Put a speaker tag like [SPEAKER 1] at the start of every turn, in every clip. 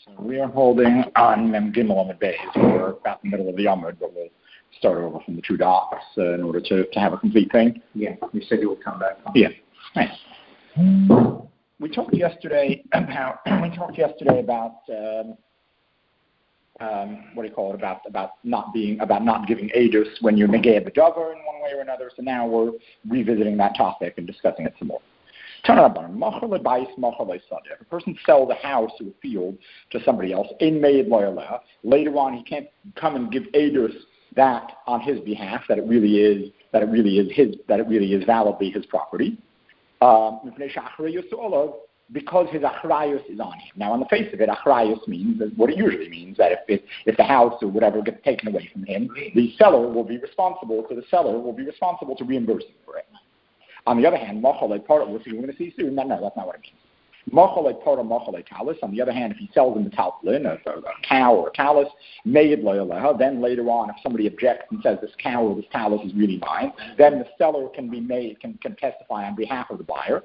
[SPEAKER 1] We are holding on Mem Gimel Amud Beis. We're about in the middle of the Amud, but we'll start over from the two dots in order to have a complete thing.
[SPEAKER 2] Yeah, you said you would come back.
[SPEAKER 1] Yeah, nice. We talked yesterday about what do you call it? About not giving edus when you're negay b'davar in one way or another. So now we're revisiting that topic and discussing it some more. If a person sells a house or a field to somebody else, later on he can't come and give edus that on his behalf that it really is validly his property. Because his achrayus is on him. Now, on the face of it, achrayus means what it usually means, that if the house or whatever gets taken away from him, the seller will be responsible to reimburse him for it. On the other hand, we're going to see soon. No, that's not what it means. On the other hand, if he sells him the talplin, a cow or a talus, then later on, if somebody objects and says this cow or this talus is really mine, then the seller can testify on behalf of the buyer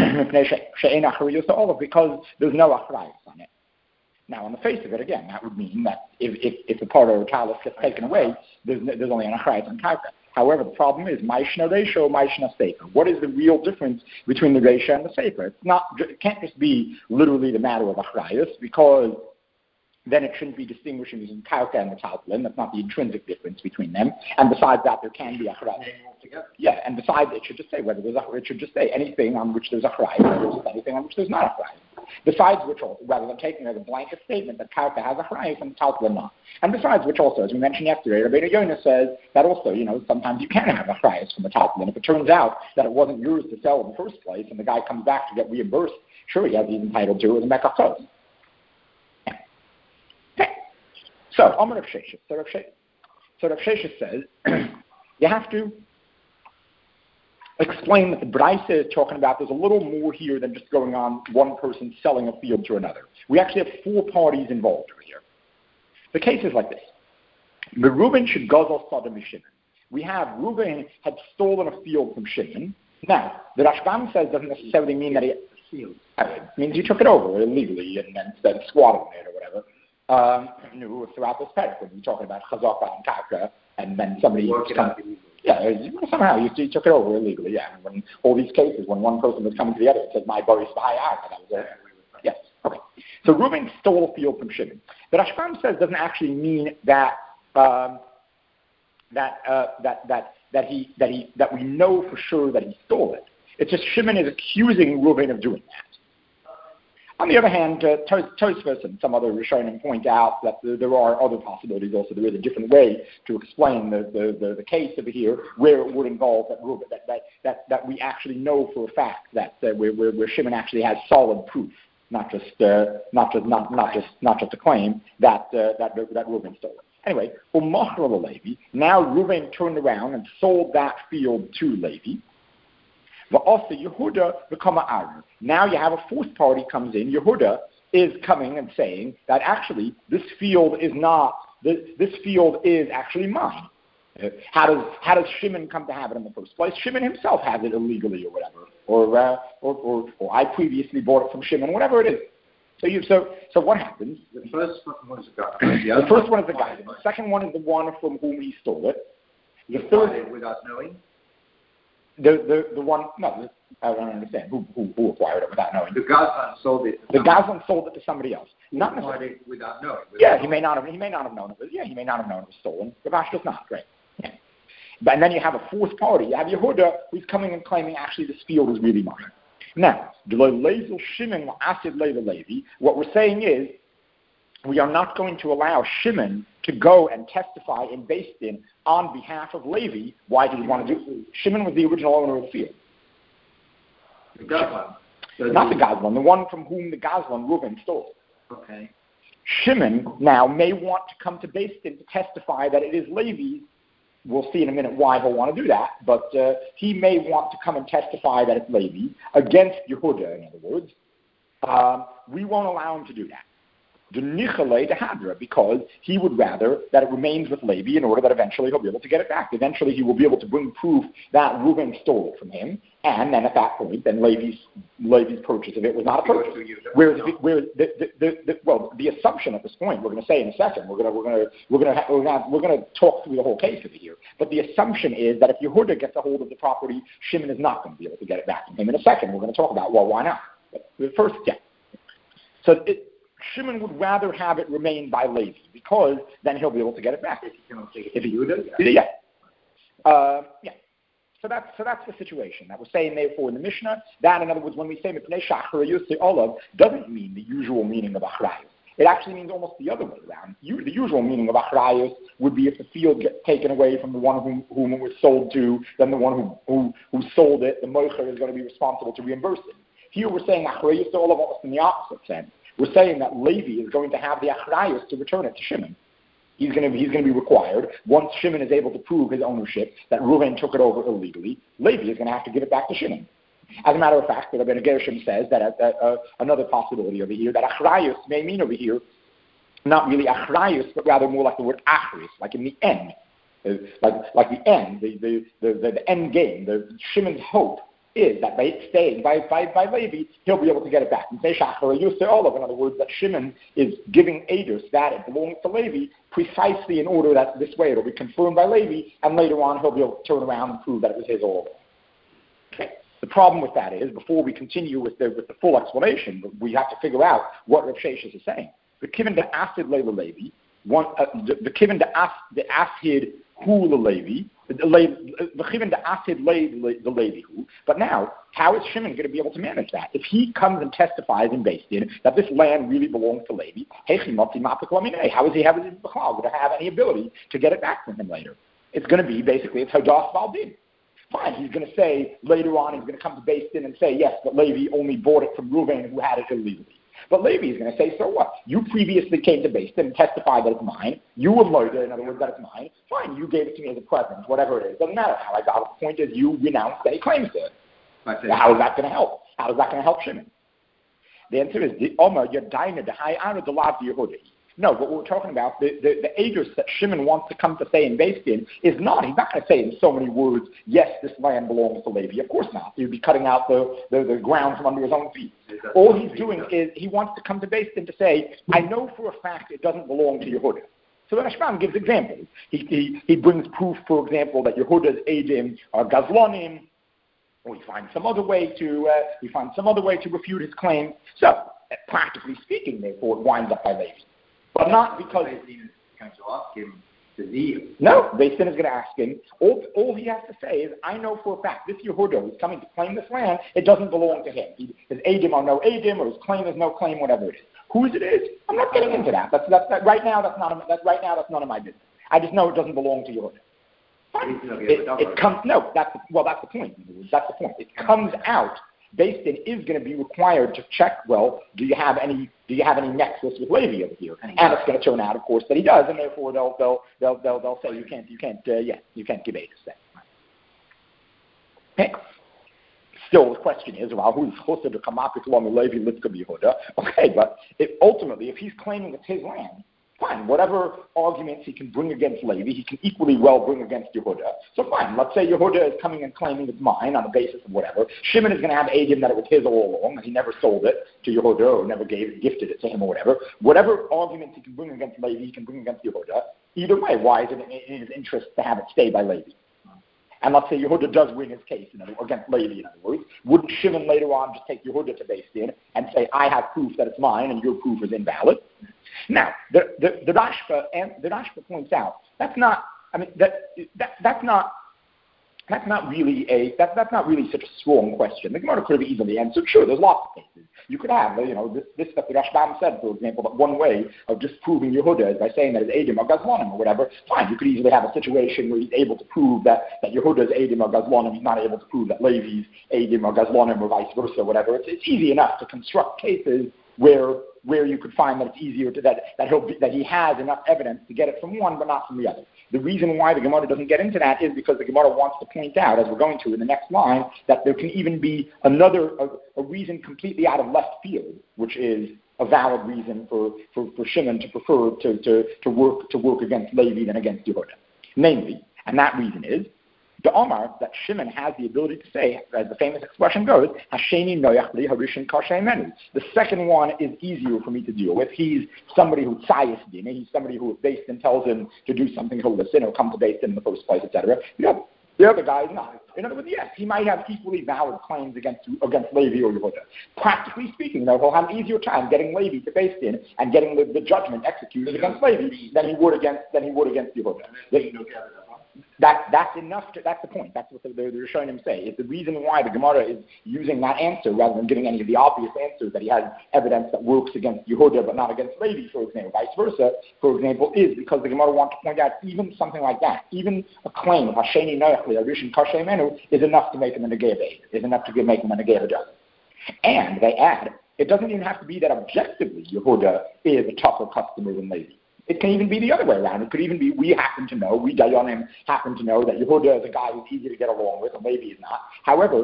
[SPEAKER 1] because there's no achrayus on it. Now, on the face of it, again, that would mean that if the part or talus gets taken away, there's only an achrayus on karka. However, the problem is, Maishna Reisha, Maishna Sefer. What is the real difference between the Reisha and the Sefer? It can't just be literally the matter of achrayus, because then it shouldn't be distinguishing between karka and the talplin. That's not the intrinsic difference between them. And besides that, there can be achrayus. Yeah, and besides, it should just say it should just say anything on which there's achrayus, or anything on which there's not achrayus. Besides which, also, rather than taking it as a blanket statement that karka has achrayus and talplin not. And besides which, also, as we mentioned yesterday, Rabbeinu Yonah says that also, sometimes you can have achrayus from a talplin. If it turns out that it wasn't yours to sell in the first place, and the guy comes back to get reimbursed, sure, he's entitled to it as a mekachos. So, Amar Rav Sheshes. So Rav Sheshes says, you have to explain that the Braisa is talking about there's a little more here than just going on one person selling a field to another. We actually have four parties involved here. The case is like this. Reuben should gazal Sodom Shimon. We have Reuben had stolen a field from Shimon. Now, the Rashbam says doesn't necessarily mean that it means you took it over illegally and then squatted in it or whatever. Throughout this parak, when you're talking about chazaka and karka, and then somebody somehow you took it over illegally. Yeah, and when all these cases, when one person was coming to the other, it said my boris b'hayar, that was it. Yes, okay. So Reuben stole a field from Shimon. The Rashbam says doesn't actually mean that we know for sure that he stole it. It's just Shimon is accusing Reuben of doing that. On the other hand, Tosfos and some other Rishonim point out that there are other possibilities also. There is a different way to explain the case over here where it would involve that we actually know for a fact that where Shimon actually has solid proof, not just a claim that Reuben stole it. Anyway, Levi. Now Reuben turned around and sold that field to Levi. But also Yehuda become an Arar. Now you have a fourth party comes in. Yehuda is coming and saying that actually this field is actually mine. How does Shimon come to have it in the first place? Shimon himself has it illegally or whatever, or I previously bought it from Shimon, whatever it is. So what happens?
[SPEAKER 2] The first one was a guy.
[SPEAKER 1] The first one is the guy. The second one is the one from whom he stole it.
[SPEAKER 2] The third, without knowing.
[SPEAKER 1] The one, no, I don't understand. Who acquired it without knowing?
[SPEAKER 2] The Gazlan sold it.
[SPEAKER 1] The Gazlan sold it to somebody else.
[SPEAKER 2] Not necessarily without knowing.
[SPEAKER 1] He may not have known it. Yeah, he may not have known it was stolen. Ravash does not. Great. Yeah. And then you have a fourth party. You have Yehuda who's coming and claiming actually this field is really mine. Now, what we're saying is we are not going to allow Shimon to go and testify in Beis Din on behalf of Levi. Why did he want to do it? Shimon was the original owner of the field.
[SPEAKER 2] The Gazlan.
[SPEAKER 1] Not the Gazlan, the one from whom the Gazlan Reuben stole.
[SPEAKER 2] Okay.
[SPEAKER 1] Shimon now may want to come to Beis Din to testify that it is Levi's. We'll see in a minute why he'll want to do that, but he may want to come and testify that it's Levi against Yehuda, in other words. We won't allow him to do that. the Nichale de Hadra, because he would rather that it remains with Levi in order that eventually he'll be able to get it back. Eventually he will be able to bring proof that Reuven stole it from him, and then at that point, then Levi's purchase of it was not a purchase. Whereas the assumption at this point, we're going to say in a second, we're going to talk through the whole case over here. But the assumption is that if Yehuda gets a hold of the property, Shimon is not going to be able to get it back from him. In a second, we're going to talk about why not. But first, So Shimon would rather have it remain by Levi because then he'll be able to get it back.
[SPEAKER 2] If he would,
[SPEAKER 1] So that's the situation that we're saying therefore in the Mishnah. That, in other words, when we say Mipnei Shacharayus Olav, doesn't mean the usual meaning of Achrayus. It actually means almost the other way around. The usual meaning of Achrayus would be if the field gets taken away from the one whom it was sold to, then the one who sold it, the moicher, is going to be responsible to reimburse it. Here we're saying Achrayus Olav almost in the opposite sense. We're saying that Levi is going to have the Achrayus to return it to Shimon. He's going to be required, once Shimon is able to prove his ownership, that Reuven took it over illegally, Levi is going to have to give it back to Shimon. As a matter of fact, the Rabbeinu Gershom says that another possibility over here, that Achrayus may mean over here, not really Achrayus, but rather more like the word Achris, like in the end. Like the end, the end game, the Shimon's hope is that by it staying by Levi, he'll be able to get it back. And say Shacharayus Olav, in other words, that Shimon is giving Eidos that it belongs to Levi precisely in order that this way it'll be confirmed by Levi, and later on he'll be able to turn around and prove that it was his all along. Okay. The problem with that is, before we continue with the full explanation, we have to figure out what Rav Sheshes is saying. The Kivin de Asid Leila Levi, the Kivin de Asid Hu Levi, but now, how is Shimon going to be able to manage that? If he comes and testifies in Beis Din that this land really belongs to Levi, how is he going to have any ability to get it back from him later? It's going to be basically it's Hadas Valdin. Fine, he's going to say later on, he's going to come to Beis Din and say, yes, but Levi only bought it from Reuven who had it illegally. But Levi is going to say, so what? You previously came to Beis Din and testified that it's mine. You were murdered, in other words, that it's mine. Fine, you gave it to me as a present, whatever it is. Doesn't matter how I got it. The point is you renounced any claims to it. So how is that going to help? How is that going to help Shimon? The answer is, the Omer, Yadaina, the High Honor, the Lav, Yehudi. No, but what we're talking about, the Eidos that Shimon wants to come to say in Beis Din is not, he's not going to say in so many words, yes, this land belongs to Levi. Of course not. He would be cutting out the ground from under his own feet. All he's doing is he wants to come to Beis Din to say, I know for a fact it doesn't belong to Yehuda. So the Rashbam gives examples. He brings proof, for example, that Yehuda's Eidim are Gazlonim, or he finds some other way to refute his claim. So, practically speaking, therefore, it winds up by Levi. But not because
[SPEAKER 2] Beis Din is going to ask him to deal.
[SPEAKER 1] No, Beis Din is going to ask him. All he has to say is, I know for a fact, this Yehuda who's coming to claim this land, it doesn't belong to him. His Eidim are no Eidim, or his claim is no claim, whatever it is. Whose it is, I'm not getting into that. Right now, that's none of my business. I just know it doesn't belong to Yehuda. That's the point. That's the point. It comes out. Beis Din is going to be required to check. Well, do you have any nexus with Levi over here? And it's going to turn out, of course, that he does, and therefore they'll say you can't give Eidos that. Okay. Still, the question is, well, who's Chosed to come up with Levi Litzka Yehuda? Okay, but if he's claiming it's his land, fine. Whatever arguments he can bring against Levi, he can equally well bring against Yehuda. So fine. Let's say Yehuda is coming and claiming it's mine on the basis of whatever. Shimon is going to have Eidim that it was his all along, and he never sold it to Yehuda or never gifted it to him or whatever. Whatever arguments he can bring against Levi, he can bring against Yehuda. Either way, why is it in his interest to have it stay by Levi? And let's say Yehuda does win his case against Levi, in other words. Wouldn't Shimon later on just take Yehuda to Beis Din and say, I have proof that it's mine and your proof is invalid? Now, the Rashba points out that's not really such a strong question. The Gemara could have easily answered. Sure, there's lots of cases. You could have, this stuff that Rashbam said, for example, that one way of disproving Yehuda is by saying that his Eidim or Gazlonim or whatever. Fine, you could easily have a situation where he's able to prove that Yehuda's Eidim or Gazlonim, he's not able to prove that Levi's Eidim or Gazlonim or vice versa, whatever. It's easy enough to construct cases where where you could find that it's easier to that he has enough evidence to get it from one but not from the other. The reason why the Gemara doesn't get into that is because the Gemara wants to point out, as we're going to in the next line, that there can even be a reason completely out of left field, which is a valid reason for Shimon to prefer to work against Levi than against Yehuda. Namely, and that reason is the Omar, that Shimon has the ability to say, as the famous expression goes, Hasheni noyach li harishin kashay menu. The second one is easier for me to deal with. He's somebody who tzayis dina. He's somebody who, if Beis Din tells him to do something, he'll listen. He'll come to Beis Din in the first place, etc. The other guy is not. In other words, yes, he might have equally valid claims against Levi or Yehuda. Practically speaking, though, he'll have an easier time getting Levi to Beis Din and getting the judgment executed against Levi than he would against Yehuda. That's enough. That's the point. That's what they're showing him say. It's the reason why the Gemara is using that answer rather than giving any of the obvious answers that he has evidence that works against Yehuda but not against Levi, for example, vice versa, for example, is because the Gemara wants to point out even something like that, even a claim of Hasheni Noachli, Arishin Kashay Menu, is enough to make him a Negev Eid, is enough to make him a Negev Adjustment. And they add, it doesn't even have to be that objectively Yehuda is a tougher customer than Levi. It can even be the other way around. It could even be we Dayanim happen to know that Yehuda is a guy who's easy to get along with, and Levi is not. However,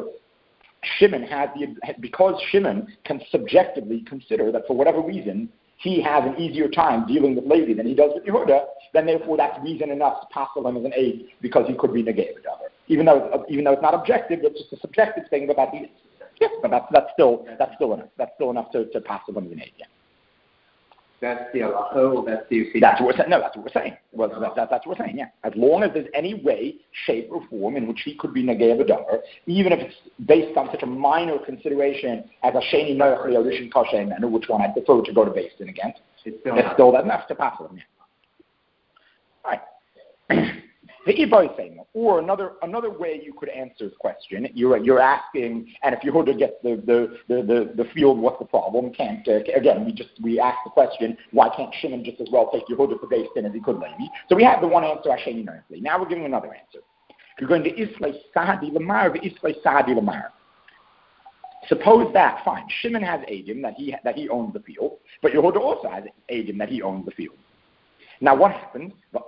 [SPEAKER 1] because Shimon can subjectively consider that for whatever reason he has an easier time dealing with Levi than he does with Yehuda, then therefore that's reason enough to pass him as an aid because he could be negated. Even though it's not objective, it's just a subjective thing about the yes, but that's still enough. That's still enough to pass him as an aid. Yeah.
[SPEAKER 2] That's the halacha.
[SPEAKER 1] That's what we're saying. Well, that's what we're saying. Yeah, as long as there's any way, shape, or form in which he could be negei b'davar, even if it's based on such a minor consideration as a sheni noach li'orishin kashay menu, which one I'd prefer to go to Beis Din against, it's still that enough to pass them. Yeah. All right. Or another way you could answer the question, you're asking, and if Yehuda gets the field, what's the problem? We ask the question, why can't Shimon just as well take Yehuda for Beis Din as he could Levi? So we have the one answer, Hasheni Noachli. Now we're giving another answer. You're going to Islay Sahadi Lamar, Islay Sahadi Lamar. Suppose that, fine, Shimon has Adim that he owns the field, but Yehuda also has Adim that he owns the field. Now, what happens? Now,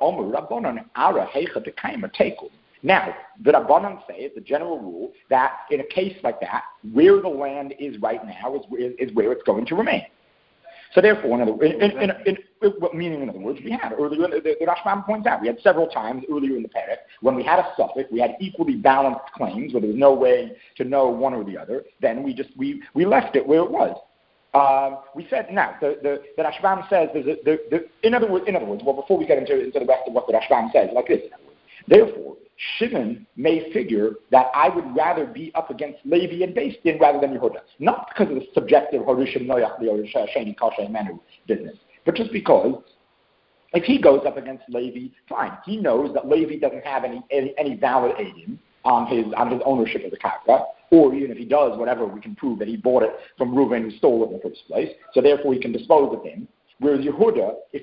[SPEAKER 1] the Rabbanan say, it's a general rule, that in a case like that, where the land is right now is where it's going to remain. So therefore, in other words, we had earlier, the Rashbam points out, we had several times earlier in the Perek, when we had a suffix, we had equally balanced claims, where there was no way to know one or the other, then we left it where it was. We said now the Rashbam says in other words. Well, before we get into the rest of what the Rashbam says, like this. Therefore, Shimon may figure that I would rather be up against Levi and Beis Din rather than Yehuda, not because of the subjective Harishim Noach or Sheni Kashay Menu business, but just because if he goes up against Levi, fine. He knows that Levi doesn't have any valid adim on his ownership of the karka. Or even if he does, whatever, we can prove that he bought it from Reuven who stole it in the first place. So therefore, he can dispose of him. Whereas Yehuda, if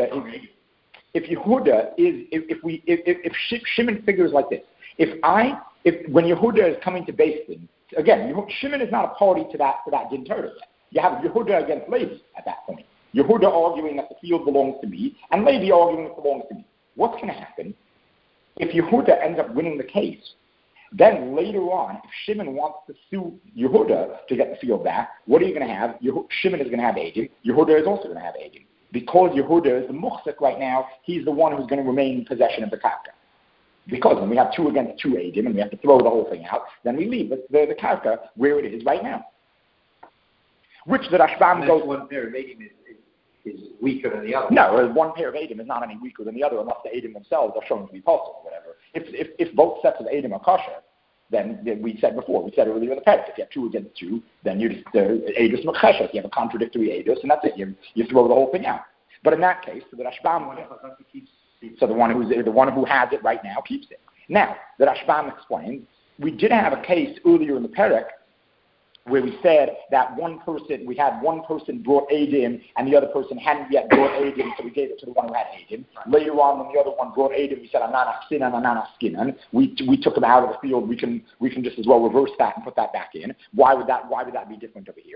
[SPEAKER 1] Shimon figures like this, when Yehuda is coming to Beis Din, again, Shimon is not a party to that din Torah yet. You have Yehuda against Levi at that point. Yehuda arguing that the field belongs to me, and Levi arguing it belongs to me. What's going to happen if Yehuda ends up winning the case? Then later on, if Shimon wants to sue Yehuda to get the field back, what are you going to have? Shimon is going to have Adim. Yehuda is also going to have Adim. Because Yehuda is the muhsik right now, he's the one who's going to remain in possession of the karka. Because when we have 2 against 2 Adim and we have to throw the whole thing out, then we leave the karka where it is right now. Which the Rashbam goes...
[SPEAKER 2] One pair of Adim is weaker than the other.
[SPEAKER 1] No, one pair of Adim is not any weaker than the other unless the Adim themselves are shown to be possible or whatever. If both sets of Adim are kosher, then we said earlier in the Perek, if you have 2 against 2, then you just Adus Mecheshes, you have a contradictory Adus, and that's it. You throw the whole thing out. But in that case, the Rashbam, so the one who has it right now keeps it. Now, the Rashbam explains, we did have a case earlier in the Perek where we said that we had one person brought Adim and the other person hadn't yet brought Adim, so we gave it to the one who had Adim. Later on, when the other one brought Adim, we said Anana Skinan. We took him out of the field. We can just as well reverse that and put that back in. Why would that be different over here?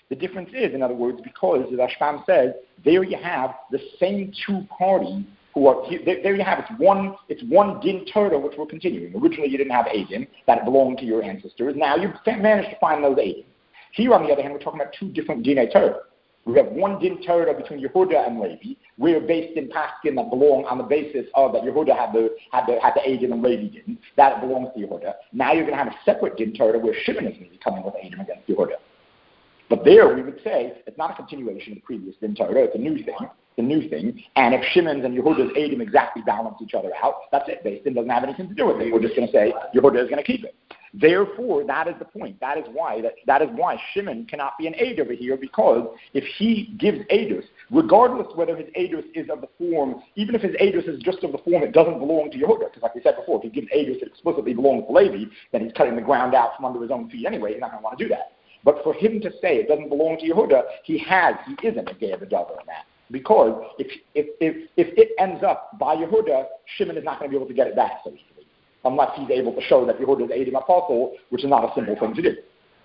[SPEAKER 1] The difference is, in other words, because the Rashbam says, there you have the same two parties who are, there you have, it's one din Torah which we're continuing. Originally you didn't have Eidim, that belonged to your ancestors. Now you managed to find those Eidim. Here, on the other hand, we're talking about two different dinei Torah. We have one din Torah between Yehuda and Levi. We're based in Paskin that belong on the basis of that Yehuda had the Eidim and Levi didn't. That belongs to Yehuda. Now you're going to have a separate din Torah where Shimon is going to be coming with Eidim against Yehuda. But there we would say it's not a continuation of the previous din Torah. It's a new thing. The new thing, and if Shimon's and Yehuda's Eidim exactly balance each other out, that's it. Based doesn't have anything to do with it. We're just going to say Yehuda is going to keep it. Therefore, that is the point. That is why Shimon cannot be an Eid over here, because if he gives Eidus, regardless whether his Eidus is of the form, even if his Eidus is just of the form, it doesn't belong to Yehuda. Because like we said before, if he gives Eidus that explicitly belongs to Levi, then he's cutting the ground out from under his own feet anyway. He's not going to want to do that. But for him to say it doesn't belong to Yehuda, he isn't a Gay of the Dover in that. Because if it ends up by Yehuda, Shimon is not going to be able to get it back so easily, unless he's able to show that Yehuda is Eidim apostle, which is not a simple thing to do.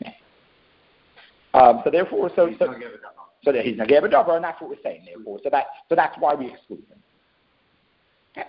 [SPEAKER 1] So therefore, he's Nageh B'Davar, and that's what we're saying. Therefore, so that's why we exclude him.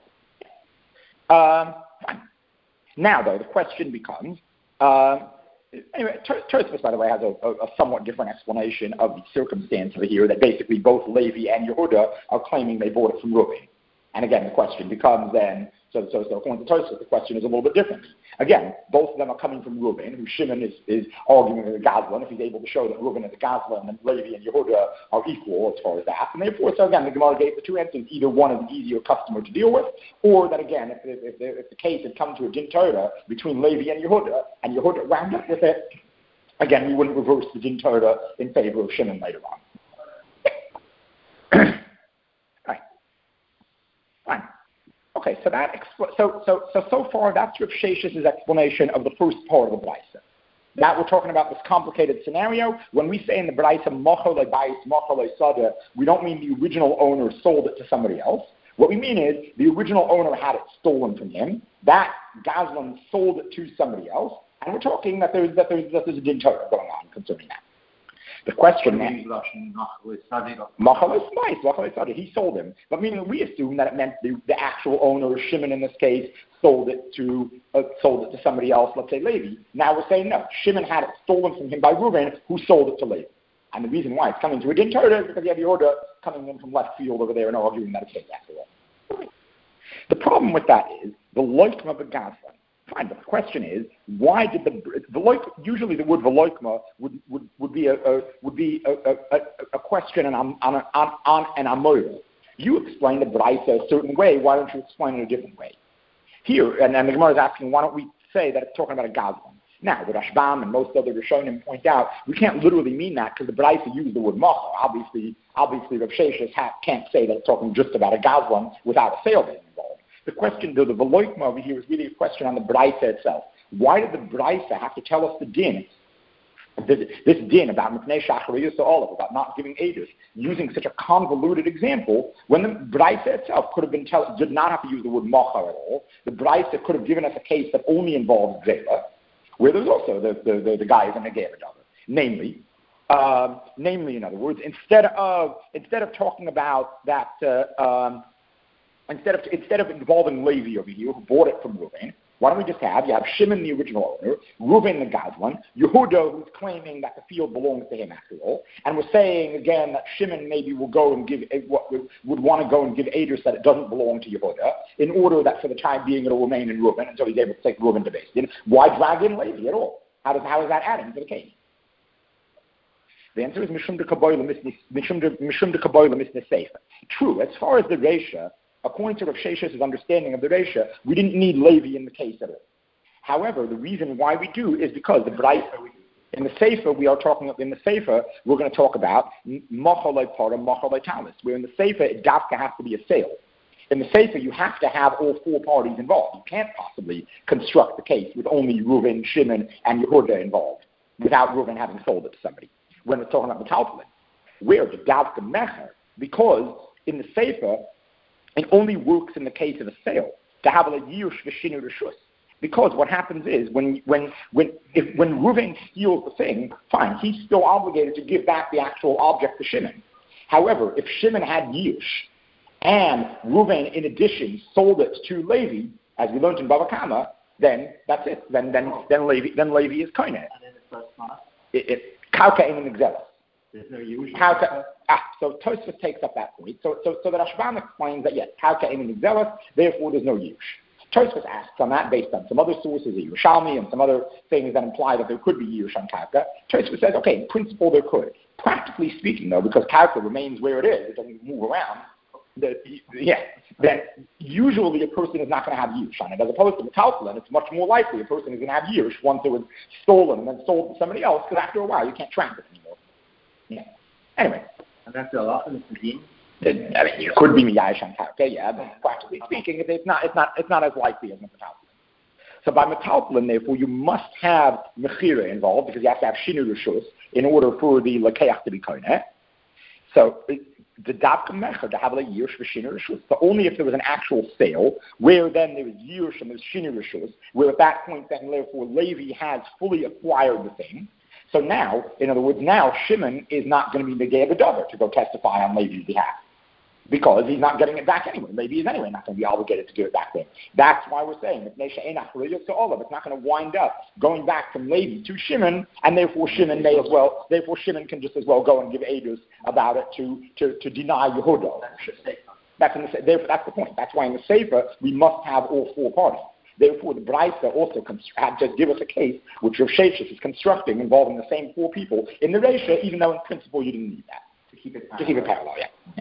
[SPEAKER 1] Fine. Now, though, the question becomes. Anyway, Tosfos, by the way, has a somewhat different explanation of the circumstance over here, that basically both Levi and Yehuda are claiming they bought it from Reuben. And again, the question becomes then, so according to Tosfos, the question is a little bit different. Again, both of them are coming from Reuben, who Shimon is arguing with a Gazlan, if he's able to show that Reuben is a Gazlan and Levi and Yehuda are equal as far as that. And therefore, so again, the Gemara gave the two answers, either one is an easier customer to deal with, or that again, if the case had come to a din Torah between Levi and Yehuda wound up with it, again, we wouldn't reverse the din Torah in favor of Shimon later on. Fine. Okay, so so far that's Rav Shesh's explanation of the first part of the Braisa. That we're talking about this complicated scenario. When we say in the Braisa Mochalei Bais Mochalei Sada, we don't mean the original owner sold it to somebody else. What we mean is the original owner had it stolen from him. That Gazlan sold it to somebody else, and we're talking that there's a din Torah going on concerning that. The question then, he sold him. But meaning we assume that it meant the actual owner, Shimon in this case, sold it to somebody else, let's say Levi. Now we're saying no, Shimon had it stolen from him by Reuben, who sold it to Levi. And the reason why it's coming to a din Torah is because you have the order coming in from left field over there and arguing that it's his after all. The problem with that is the loikma of the Gazlan. Fine, but the question is, why did usually the word veloikma would be a question on an amoira. You explain the Braisa a certain way, why don't you explain it a different way? Here, and the Gemara is asking, why don't we say that it's talking about a Gazlan? Now, the Rashbam and most other Rishonim point out, we can't literally mean that because the Braisa uses the word machar. Obviously, Rav Sheshes can't say that it's talking just about a Gazlan without a sale being involved. The question, though, the veloikma over here is really a question on the Braisa itself. Why did the Braisa have to tell us the din, this din about Mipnei Shachariyus Olav, about not giving Eidus, using such a convoluted example, when the Braisa itself could have been did not have to use the word machar at all. The Braisa could have given us a case that only involves Zela, where there's also the guys in the Geva Namely, in other words, instead of talking about that, instead of involving Levi over here, who bought it from Reuben, why don't we just you have Shimon, the original owner, Reuben, the Gazlan, Yehuda, who's claiming that the field belongs to him after all, and we're saying again that Shimon maybe will go and would want to go and give Eidus that it doesn't belong to Yehuda, in order that for the time being it'll remain in Reuben until he's able to take Reuben to Beis Din. Why drag in Levi at all? How is that adding to the case? The answer is Mishum de Kaboila Misne Sefer. True, as far as the Reisha, according to Rav Shesh's understanding of the Reisha, we didn't need Levi in the case at all. However, the reason why we do is because the Braisa, in the Sefer, we're going to talk about Mochalei Para, Mochalei Talis, where in the Sefer, it dafka has to be a sale. In the Sefer, you have to have all four parties involved. You can't possibly construct the case with only Reuven, Shimon, and Yehuda involved, without Reuven having sold it to somebody. When we're talking about the Talpulin, where the dafka mecher, because in the Sefer, it only works in the case of a sale to have a yush v'shinu reshus. Because what happens is when Reuven steals the thing, fine, he's still obligated to give back the actual object to Shimon. However, if Shimon had Yush and Reuven, in addition, sold it to Levi, as we learned in Bava Kama, then that's it. Then Levi is koine.
[SPEAKER 2] And then the first part?
[SPEAKER 1] Kauka in an exelis.
[SPEAKER 2] There's no Yush.
[SPEAKER 1] So Tosfos takes up that point. So the Rashbam explains that yes, Kauka in an exelis, therefore there's no Yush. Tosfos asks on that based on some other sources, a Yerushalmi and some other things that imply that there could be Yush on Kauka. Tosfos says, okay, in principle there could. Practically speaking, though, because Kauka remains where it is, it doesn't move around, then usually a person is not going to have Yush on it. As opposed to Metaltalin, it's much more likely a person is going to have Yush once it was stolen and then sold to somebody else, because after a while you can't track it anymore. Yeah. Anyway.
[SPEAKER 2] And that's a lot of the Din.
[SPEAKER 1] I mean, you could be Miyash on Kauka, yeah, but practically speaking, it's not as likely as Metaltalin. So by Metaltalin, therefore, you must have Mechira involved, because you have to have Shinu Rishus in order for the Lakeach to be Koineh. So the Davka Mecher to have a Yirush V'Shinu Rishus, so only if there was an actual sale, where then there was Yirush and there was Shinu Rishus, where at that point then therefore Levi has fully acquired the thing. So now, in other words, now Shimon is not going to be Negei B'Davar to go testify on Levi's behalf, because he's not getting it back anyway. Levi is anyway not going to be obligated to give it back to him. That's why we're saying it's not going to wind up going back from Levi to Shimon, and therefore Shimon can just as well go and give Edus about it to deny Yehuda. That's the point. That's why in the Sefer we must have all four parties. Therefore, the Braisa also had to give us a case which Rav Sheshes is constructing involving the same four people in the Reisha, even though in principle you didn't need that. To keep it parallel, yeah.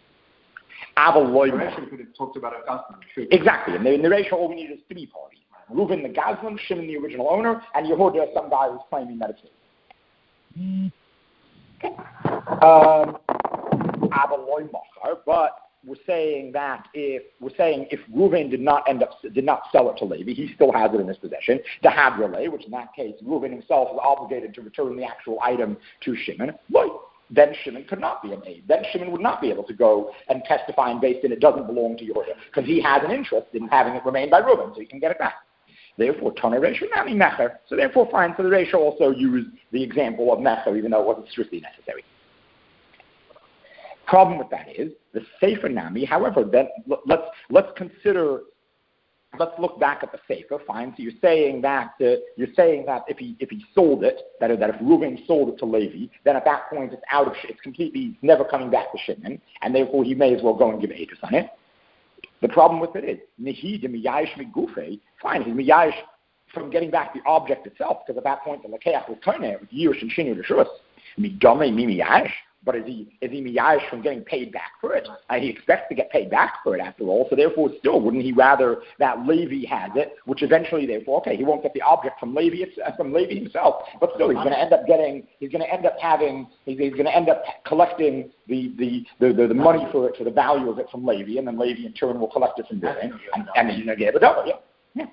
[SPEAKER 2] Reisha could have talked about a Gazlan.
[SPEAKER 1] Exactly. And in the Reisha, all we need is three parties. Reuven the Gazlan, Shimon the original owner, and Yehuda, some guy who's claiming that it's his. Okay. But we're saying that if Reuven did not sell it to Levi, he still has it in his possession. To have relay, which in that case Reuven himself is obligated to return the actual item to Shimon. Then Shimon could not be an aid. Then Shimon would not be able to go and testify and based on it doesn't belong to Yehuda, because he has an interest in having it remain by Reuven, so he can get it back. Therefore, Tana Reisha, not Mecher. So therefore, fine. So the Reisha also used the example of Mecher, even though it wasn't strictly necessary. Problem with that is the Sefer Nami. However, then let's look back at the Sefer. Fine. So you're saying that if he sold it, that if Reuven sold it to Levi, then at that point it's completely never coming back to Shimon, and therefore he may as well go and give Edus on it. The problem with it is Nehi de Miyayish Migufe. Fine, he's Miyayish from getting back the object itself, because at that point the Lakeach was Koineh with Yirush and Shinu Rishus. Midome Miyayish. But is he miyayish from getting paid back for it? He expects to get paid back for it after all. So therefore, still, wouldn't he rather that Levi has it, which eventually, therefore, okay, he won't get the object from Levi himself, but still, he's going to end up collecting the money for it, for the value of it from Levi, and then Levi in turn will collect it from Reuven, and he's going to give it up. Yeah.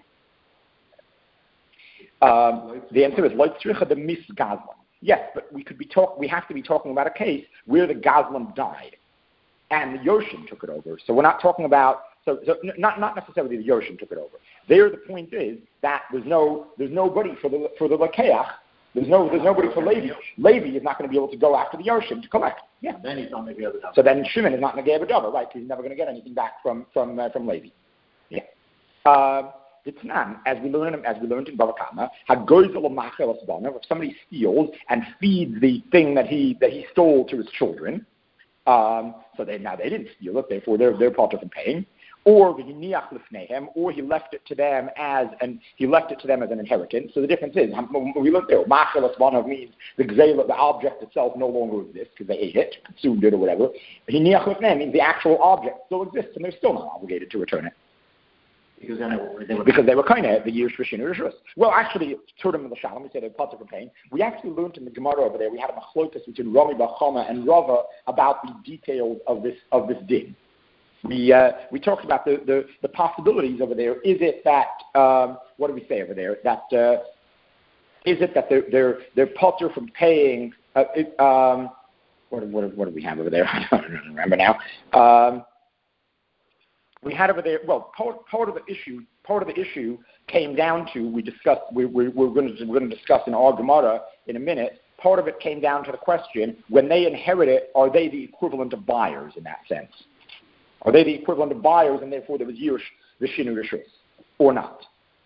[SPEAKER 1] The answer is Loit Tzricha the Misgazlan. Yes, but we have to be talking about a case where the Gazlan died, and the Yoshim took it over. So we're not talking about not necessarily the Yoshim took it over. There, the point is that there's nobody for the Lakeach. There's nobody for Levi. Levi is not going to be able to go after the Yoshim to collect. Yeah.
[SPEAKER 2] Then he's not going to get it.
[SPEAKER 1] So then Shimon is not going to get it, right? Because he's never going to get anything back from Levi. Yeah. It's not, as we learned in Bava Kama, if somebody steals and feeds the thing that he stole to his children, so they didn't steal it, therefore they're part of the paying, or he left it to them as an inheritance. So the difference is, we looked there, machel means the object itself no longer exists because they ate it, consumed it, or whatever. Means the actual object still exists, and they're still not obligated to return it. Because they were kind of the Yirush V'Shinu Rishus. Well, actually, Turim and the Shalom, we said they're part of a pain. We actually learned in the Gemara over there, we had a machlokas between Rami Bachama and Rava about the details of this din. We talked about the possibilities over there. Is it that what do we say over there? That is it that they're potter from paying? What do we have over there? I don't remember now. we had over there. Well, part of the issue came down to we're going to discuss in our Gemara in a minute. Part of it came down to the question: when they inherit it, are they the equivalent of buyers in that sense? Are they the equivalent of buyers, and therefore there was Yirush V'Shinu Rishus, or not?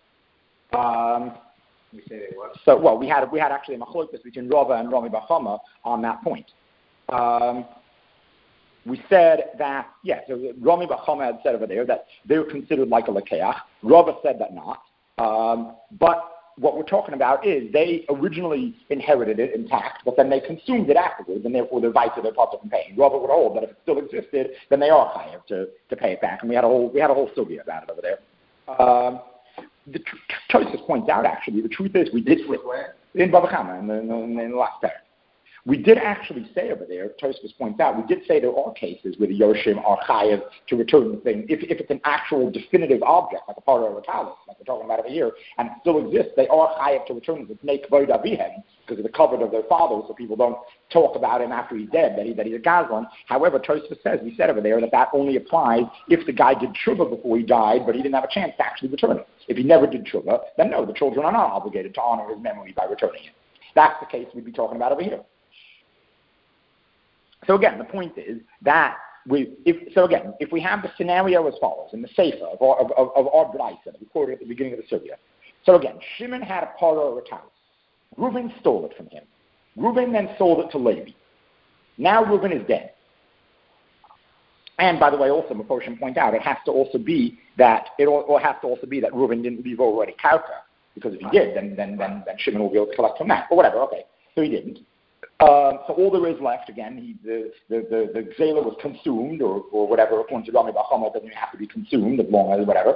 [SPEAKER 2] We say they what?
[SPEAKER 1] So, well, we had actually a machlokes between Rava and Rami Bar Chama on that point. We said that, so Rami Bar Chama had said over there that they were considered like a lekeach. Rava said that not. But what we're talking about is they originally inherited it intact, but then they consumed it afterwards, and therefore they're vital to their part of paying. Rava would hold that if it still existed, then they are chayav to pay it back, and we had a whole sugya about it over there. The Tosfos points out, actually, the truth is we did in Bava Kama in the last pair. We did actually say over there, Tosfos points out, we did say there are cases where the Yoshim are chayav to return the thing. If it's an actual definitive object, like a part of a talus, like we're talking about over here, and it still exists, they are chayav to return it. It's make kavod avihem, because of the covet of their father, so people don't talk about him after he's dead, that he's a gazlan. However, Tosfos says, we said over there, that only applies if the guy did tshuva before he died, but he didn't have a chance to actually return it. If he never did tshuva, then no, the children are not obligated to honor his memory by returning it. That's the case we'd be talking about over here. So again, the point is that if we have the scenario as follows in the sefer of our brayso that we quoted at the beginning of the sugya. So again, Shimon had a parah or a talus. Reuben stole it from him. Reuben then sold it to Levi. Now Reuben is dead. And by the way, also Mephoshim point out it has to also be that Reuben didn't leave already karka, because if he did, then Shimon will be able to collect from that. But whatever, okay. So he didn't. So all there is left, again, the gzela was consumed, or whatever, according to Rami Bar Chama, it doesn't even have to be consumed, as long as whatever.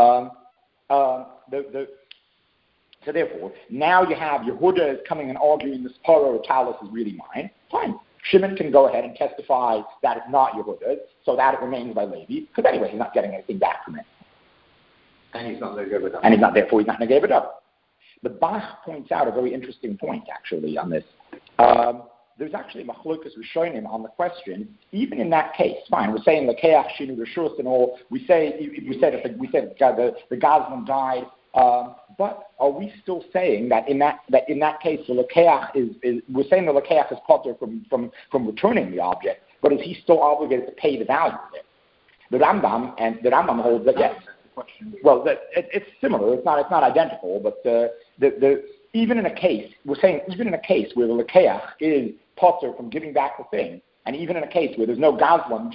[SPEAKER 1] So therefore, now you have Yehuda is coming and arguing this parah or talus is really mine. Fine. Shimon can go ahead and testify that it's not Yehuda's, so that it remains by Levi, because anyway, he's not getting anything back from it.
[SPEAKER 2] And he's not going to give it up.
[SPEAKER 1] And he's not, therefore, he's not going to give it up. The Bach points out a very interesting point, actually, on this. There's actually machlokes rishonim on the question. Even in that case, fine, we're saying lekeach shinu reshus and all. We said the Gazlan died, but are we still saying that in that case the lekeach is we're saying the lekeach is potter from returning the object, but is he still obligated to pay the value of it? The Rambam holds that yes. Well, it's similar. It's not identical, but even in a case, we're saying even in a case where the lekeach is potter from giving back the thing, and even in a case where there's no gazlan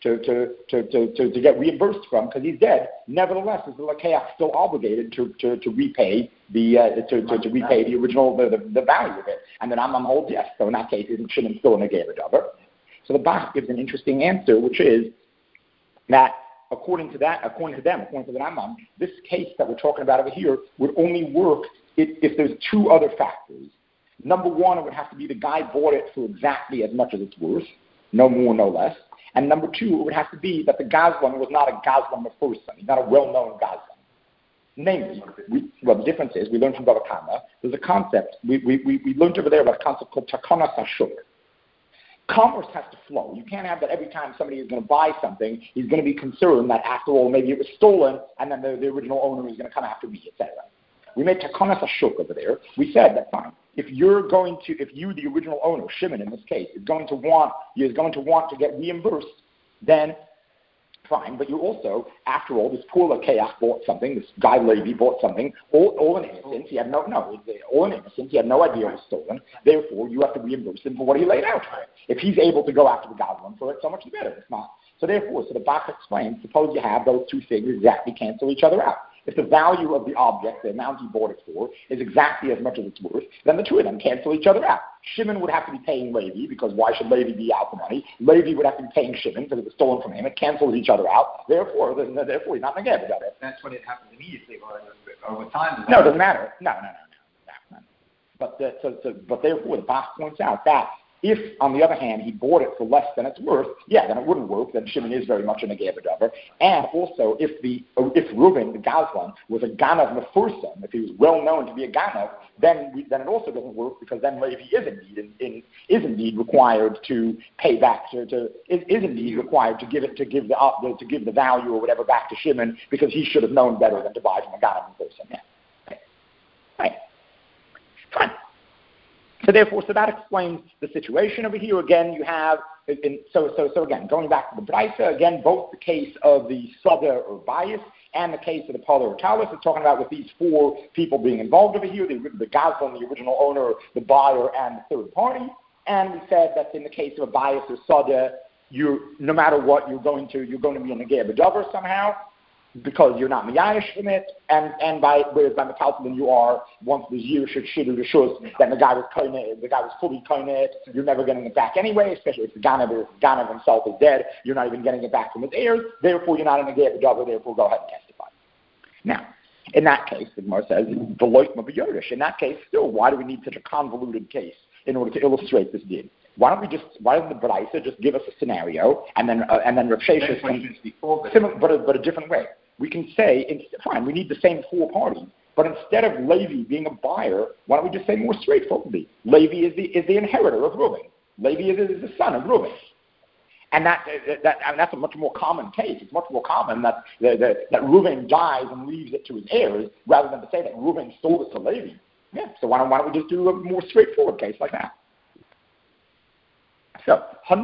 [SPEAKER 1] to get reimbursed from because he's dead, nevertheless, is the lekeach still obligated to repay the original the value of it? And then Rambam holds yes. So in that case, isn't Shimon still a negeva davar? So the Bach gives an interesting answer, which is that according to the Rambam, this case that we're talking about over here would only work if there's two other factors. Number one, it would have to be the guy bought it for exactly as much as it's worth, no more, no less. And number two, it would have to be that the Gazlan was not a Gazlan Meforsan. He's not a well-known Gazlan. Namely, the difference is, we learned from Bava Kama, there's a concept, we learned over there about a concept called Takonas HaShuk. Commerce has to flow. You can't have that every time somebody is going to buy something, he's going to be concerned that after all, maybe it was stolen, and then the original owner is going to come after me, etc. We made Takonas HaShuk over there. We said that fine. If you, the original owner, Shimon in this case, is going to want to get reimbursed, then fine. But you also, after all, this poor lekeach bought something. This guy Levi bought something. All in innocence. He had all in innocence. He had no idea it was stolen. Therefore, you have to reimburse him for what he laid out for it. If he's able to go after the Gazlan for it, so much the better. It's not. So therefore, the Bach explains. Suppose you have those two things exactly cancel each other out. If the value of the object, the amount he bought it for, is exactly as much as it's worth, then the two of them cancel each other out. Shimon would have to be paying Levi, because why should Levi be out the money? Levi would have to be paying Shimon, because it was stolen from him. It cancels each other out. Therefore, he's not going to get it.
[SPEAKER 2] That's when it happens immediately, or over time.
[SPEAKER 1] No, it doesn't matter. No. But therefore, the Bach points out that If, on the other hand, he bought it for less than it's worth, then it wouldn't work. Then Shimon is very much a negei b'davar. And also, if Reuven, the Gazlan, was a ganav mefursam, if he was well known to be a ganav, then it also doesn't work, because then Levi is indeed required to pay back, is indeed required to give the value or whatever back to Shimon, because he should have known better than to buy from a ganav mefursam. Yeah. Right. Fine. So therefore, that explains the situation over here. Again, you have, so again, going back to the Braisa, again, both the case of the Sada or bias and the case of the Pala or Talis is talking about with these four people being involved over here, the Gazlan, the original owner, the buyer, and the third party. And we said that in the case of a bias or Sada, no matter what, you're going to be in a negei b'davar somehow, because you're not miyayish from it, whereas by metaltalin you are, once the yirush shidu reshus, then the guy was fully koined, you're never getting it back anyway, especially if the ganav himself is dead, you're not even getting it back from his heirs, therefore you're not in a negei b'davar, therefore go ahead and testify. Now, in that case, the Gemara says, in that case, still, why do we need such a convoluted case in order to illustrate this deed? Why doesn't the Braisa just give us a scenario and then Rav Sheshes but a different way? We can say, fine, we need the same four parties, but instead of Levi being a buyer, why don't we just say more straightforwardly? Levi is the inheritor of Reuven. Levi is the son of Reuven. And that's a much more common case. It's much more common that Reuven dies and leaves it to his heirs, rather than to say that Reuven sold it to Levi. Yeah. So why don't we just do a more straightforward case like that? So, now,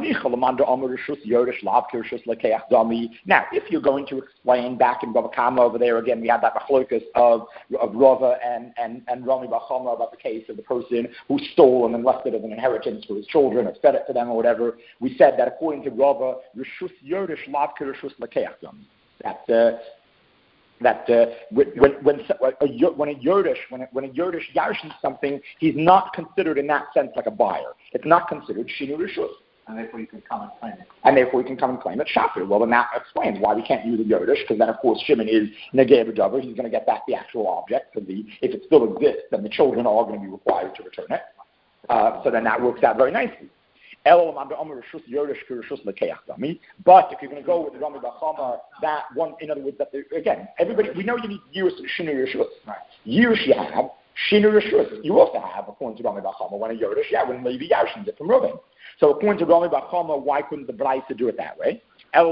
[SPEAKER 1] if you're going to explain back in Bava Kama over there, again, we had that machlokas of Rava and Rami Bar Chama about the case of the person who stole and then left it as an inheritance for his children or fed it to them or whatever. We said that according to Rava, Rishus Yoresh Lav Kirishus Lekeach Dami. When a Yerdish yarshin something, he's not considered in that sense like a buyer. It's not considered shinu rishus.
[SPEAKER 2] And therefore you can come and claim it.
[SPEAKER 1] Shafir. Well, then that explains why we can't use the Yerdish, because then, of course, Shimon is negei b'davar. He's going to get back the actual object, because if it still exists, then the children are all going to be required to return it. So then that works out very nicely. But if you're going to go with the Rami Bar Chama, that one, in other words, again, everybody, we know you need Yirush and Shinu Rishus. Yirush you have, Shinu Rishus you also have, according to Rami Bar Chama, when a Yerush, when Levi Yarshins it from Reuven. So according to Rami Bar Chama, why couldn't the Braisa do it that way? Then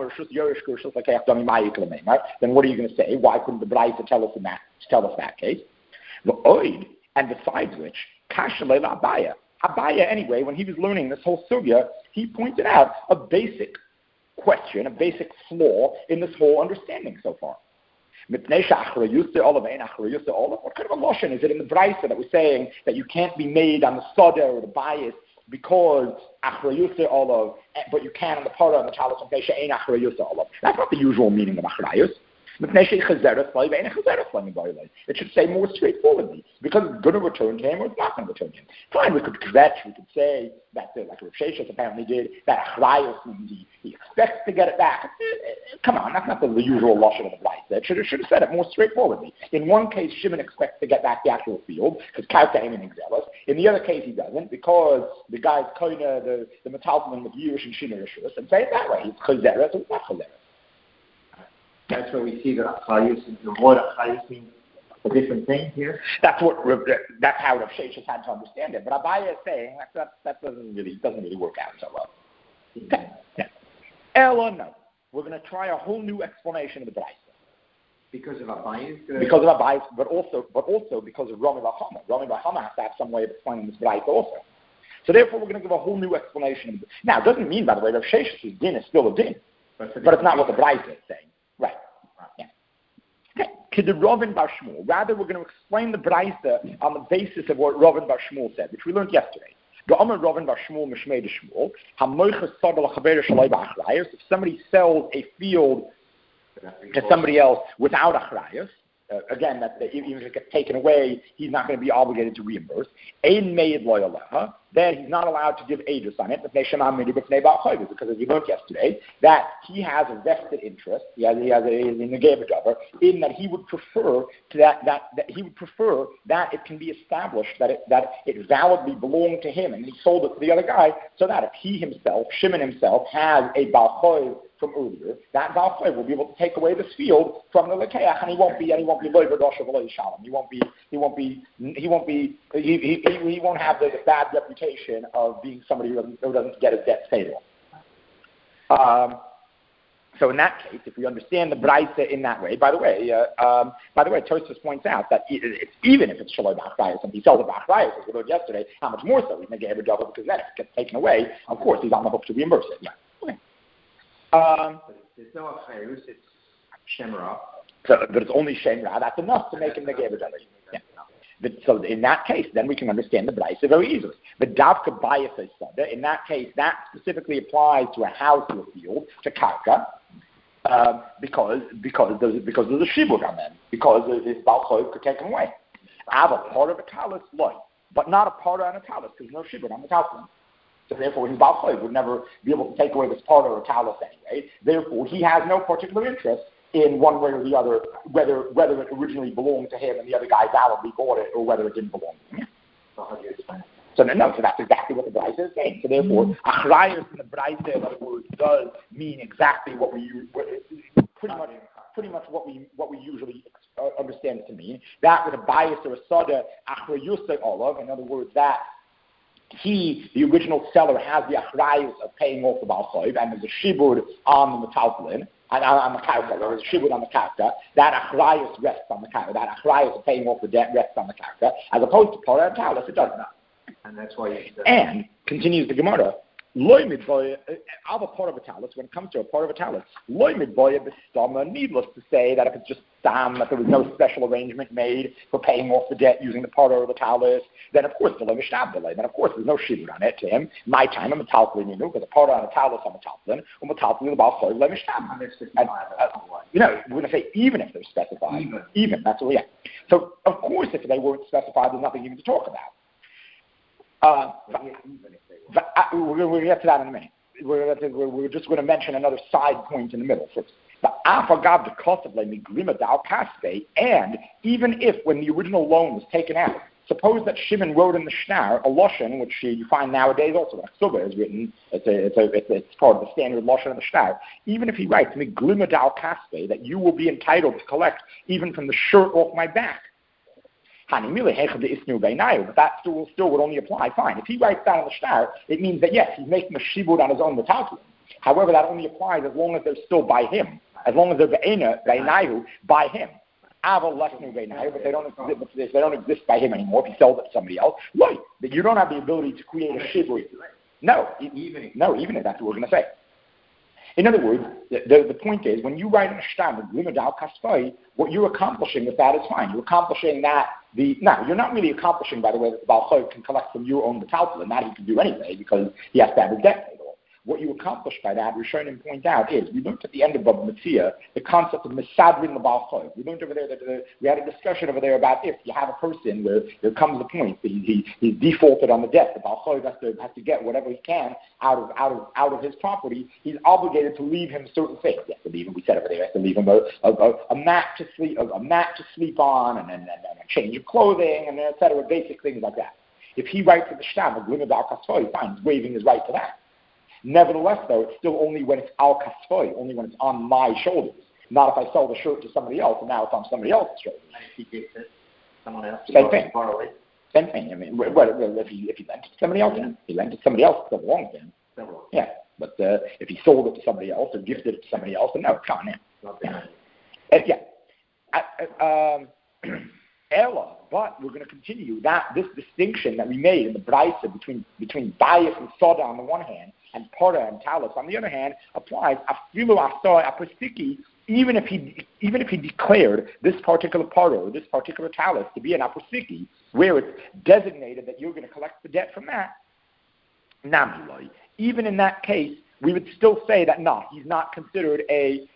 [SPEAKER 1] what are you going to say? Why couldn't the Braisa tell us that case? And besides which, Kasha Leila Abaya. Abaya, anyway, when he was learning this whole sugya, he pointed out a basic question, a basic flaw in this whole understanding so far. What kind of a lotion is it in the Braisa that we're saying that you can't be made on the Sada or the bias because achrayusa olav, but you can on the Parah and the Talis and Pesha ain't achrayusa olav? That's not the usual meaning of achrayus. It should say more straightforwardly, because it's going to return to him or it's not going to return to him. Fine, we could say that, like Rav Sheshes apparently did, that achrayus means he expects to get it back. Come on, that's not the usual lashon of the Braisa. It should have said it more straightforwardly. In one case, Shimon expects to get back the actual field, because Karka ain't an zealous. In the other case, he doesn't, because the guy's koina, the metalman with Yirush and Shimon Rishus, and say it that way. It's chazeret, so it's not chazeret.
[SPEAKER 2] That's where we see that achrayus and the word achrayus means a different thing here.
[SPEAKER 1] That's how Rav Sheshes had to understand it. But Abaya is saying that doesn't really work out so well. Okay. Yeah. Ella, no. We're going to try a whole new explanation of the Braisa.
[SPEAKER 2] Because of Abayas?
[SPEAKER 1] Because of Abayas, but also because of Rami Bar Chama. Rami Bar Chama has to have some way of explaining this Braisa also. So therefore, we're going to give a whole new explanation. Now, it doesn't mean, by the way, Rav Sheshes' din is still a din. But it's not what the Braisa is saying. Right. Yeah. Okay. K'derovin Bar Shmuel. Rather, we're going to explain the Braisa on the basis of what Rovin Bar Shmuel said, which we learned yesterday. If somebody sells a field to somebody else without achrayus, again, that even if it gets taken away, he's not going to be obligated to reimburse. Ein meid lo yalecha, then he's not allowed to give aegis on it, because as we learned yesterday, that he has a vested interest, he has in the Gebedover, in that he would prefer that it can be established that it validly belonged to him, and he sold it to the other guy, so that if he himself, Shimon himself, has a balchoy from earlier, that balchoy will be able to take away this field from the lekeach, and he won't be loiver dosha v'lo yishalom. He won't have the bad reputation of being somebody who doesn't get his debt paid off. So in that case, if we understand the Braisa in that way, by the way, Tosfos points out that even if it's Shaloi B'Achrayos, and he sells it B'Achrayos, as we learned yesterday, how much more so he's going to get double, because then if it gets taken away, of course he's on the hook to reimburse it. Yeah. Okay.
[SPEAKER 2] There's no Achrayos, it's Shemra.
[SPEAKER 1] But it's only Shemra. That's enough to make him the double. Yeah. So in that case, then we can understand the Braisa very easily. The Davka Bayasai Sada, in that case, that specifically applies to a house or a field, to Karka, because there's a shibud on them, because his balchoy could take him away. I have a part of a talus, but not a part of a talus, because there's no shibud on the talus. So therefore, his balchoy would never be able to take away this part of a talus anyway. Therefore, he has no particular interest in one way or the other, whether it originally belonged to him and the other guy validly bought it, or whether it didn't belong to him.
[SPEAKER 2] So how do you explain it?
[SPEAKER 1] So that's exactly what the Braisa is saying. So therefore, Achrayos in the Braisa, in other words, does mean exactly what we pretty much what we usually understand it to mean. That with a bias or a sada Achrayos olav, in other words, that the original seller, has the Achrayos of paying off the balchoiv, and there's a shibud on the metaltalin. And on the karka, there is a shibud on the karka. That achrayus rests on the karka. That achrayus of paying off the debt rests on the karka, as opposed to parah and talus, it does not.
[SPEAKER 2] And that's why.
[SPEAKER 1] And continues the Gemara. Loy midboya of a part of a talus. When it comes to a part of a talus, loy midboya b'stama. Needless to say that if it's just stam, that there was no special arrangement made for paying off the debt using the part of the talus, then of course the loy mishtabdalay. Then of course there's no shibud on it to him. My time I'm a metaltalin, because a part on a talus I'm a metaltalin, or metaltalin about choy loy mishtabdalay. We're going to say even if they're specified. Even that's what we have. So of course if they weren't specified, there's nothing even to talk about. We're going to get to that in a minute. We're just going to mention another side point in the middle first. And even if, when the original loan was taken out, suppose that Shimon wrote in the Shnar a lashon, which you find nowadays also, like Suba is written, it's part of the standard lashon of the Shnar. Even if he writes miglima dal kaspe, that you will be entitled to collect even from the shirt off my back. But that still would only apply. Fine. If he writes down on the shtar, it means that yes, he's making a shibud on his own metaltalin. However, that only applies as long as they're still by him, as long as they're be'enayu by him. But they don't exist by him anymore. If he sells it to somebody else, right? That you don't have the ability to create a shibud. No, even if that's what we're going to say. In other words, the point is, when you write in a shtar, what you're accomplishing with that is fine. You're accomplishing that. You're not really accomplishing, by the way, that the Baal Chayv can collect from your own metaltalin. That he can do anyway, because he has to have his debt paid off. What you accomplish by that, Rishonim point out, is we learned at the end of Bava Metzia the concept of misadrin the Baal Chayv. We learned over there that we had a discussion over there about if you have a person where there comes a point that he's defaulted on the debt, the Baal Chayv has to get whatever he can out of his property. He's obligated to leave him certain things. He has to leave him. We said over there, he has to leave him a mat to sleep on, and a change of clothing, and etc. Basic things like that. If he writes to the shtam of Glima Dal Kasfoy, fine, he's waiving his right to that. Nevertheless, though, it's still only when it's al kasfoy, only when it's on my shoulders. Not if I sell the shirt to somebody else and now it's on somebody else's shoulders.
[SPEAKER 2] And if he gives it someone else,
[SPEAKER 1] same thing. Same thing. I mean, if he lent it to somebody else, he lent it to somebody else, it doesn't belong to him. Yeah, but if he sold it to somebody else or gifted it to somebody else, then no, it's on him. Ella, but we're going to continue this distinction that we made in the Braisa between bias and soda on the one hand and para and talus on the other hand applies afilu asoi apostiki, even if he declared this particular para or this particular talus to be an apostiki, where it's designated that you're going to collect the debt from that. Namiloi. Even in that case, we would still say that no, he's not considered a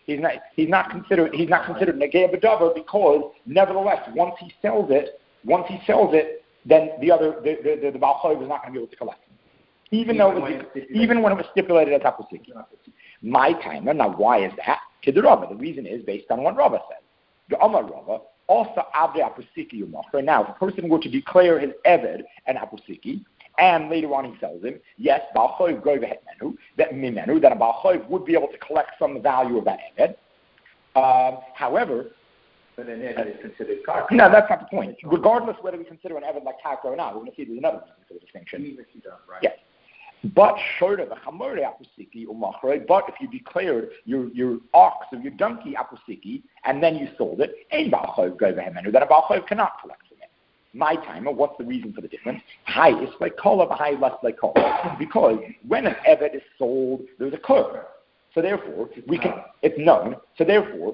[SPEAKER 1] negei b'davar, because nevertheless, once he sells it, then the Baal Chayv is not going to be able to collect him, even when it was stipulated as Apusiki. My time, now why is that? To the Rava. The reason is based on what Rava said. The Amar Rava also Abde Apusiki Umacher. Now, if a person were to declare his Eved an Apusiki, and later on he sells him, yes, Baal Chayv goy v'het menu, that a Baal Chayv would be able to collect from the value of that Eved. However,
[SPEAKER 2] but an Eved is considered karka.
[SPEAKER 1] No, that's not the point. Regardless whether we consider an Eved like karka or not, we're going to see there's another reason for the distinction.
[SPEAKER 2] Right.
[SPEAKER 1] Yes. But short of a chamore apusiki umachrei, but if you declared your ox or your donkey apusiki and then you sold it, ein Baal Chayv goy v'het menu, then a Baal Chayv cannot collect from it. My timer, what's the reason for the difference? High is like kola, high less like kola. Because when an Eved is sold, there's a kor. So therefore, it's known. So therefore,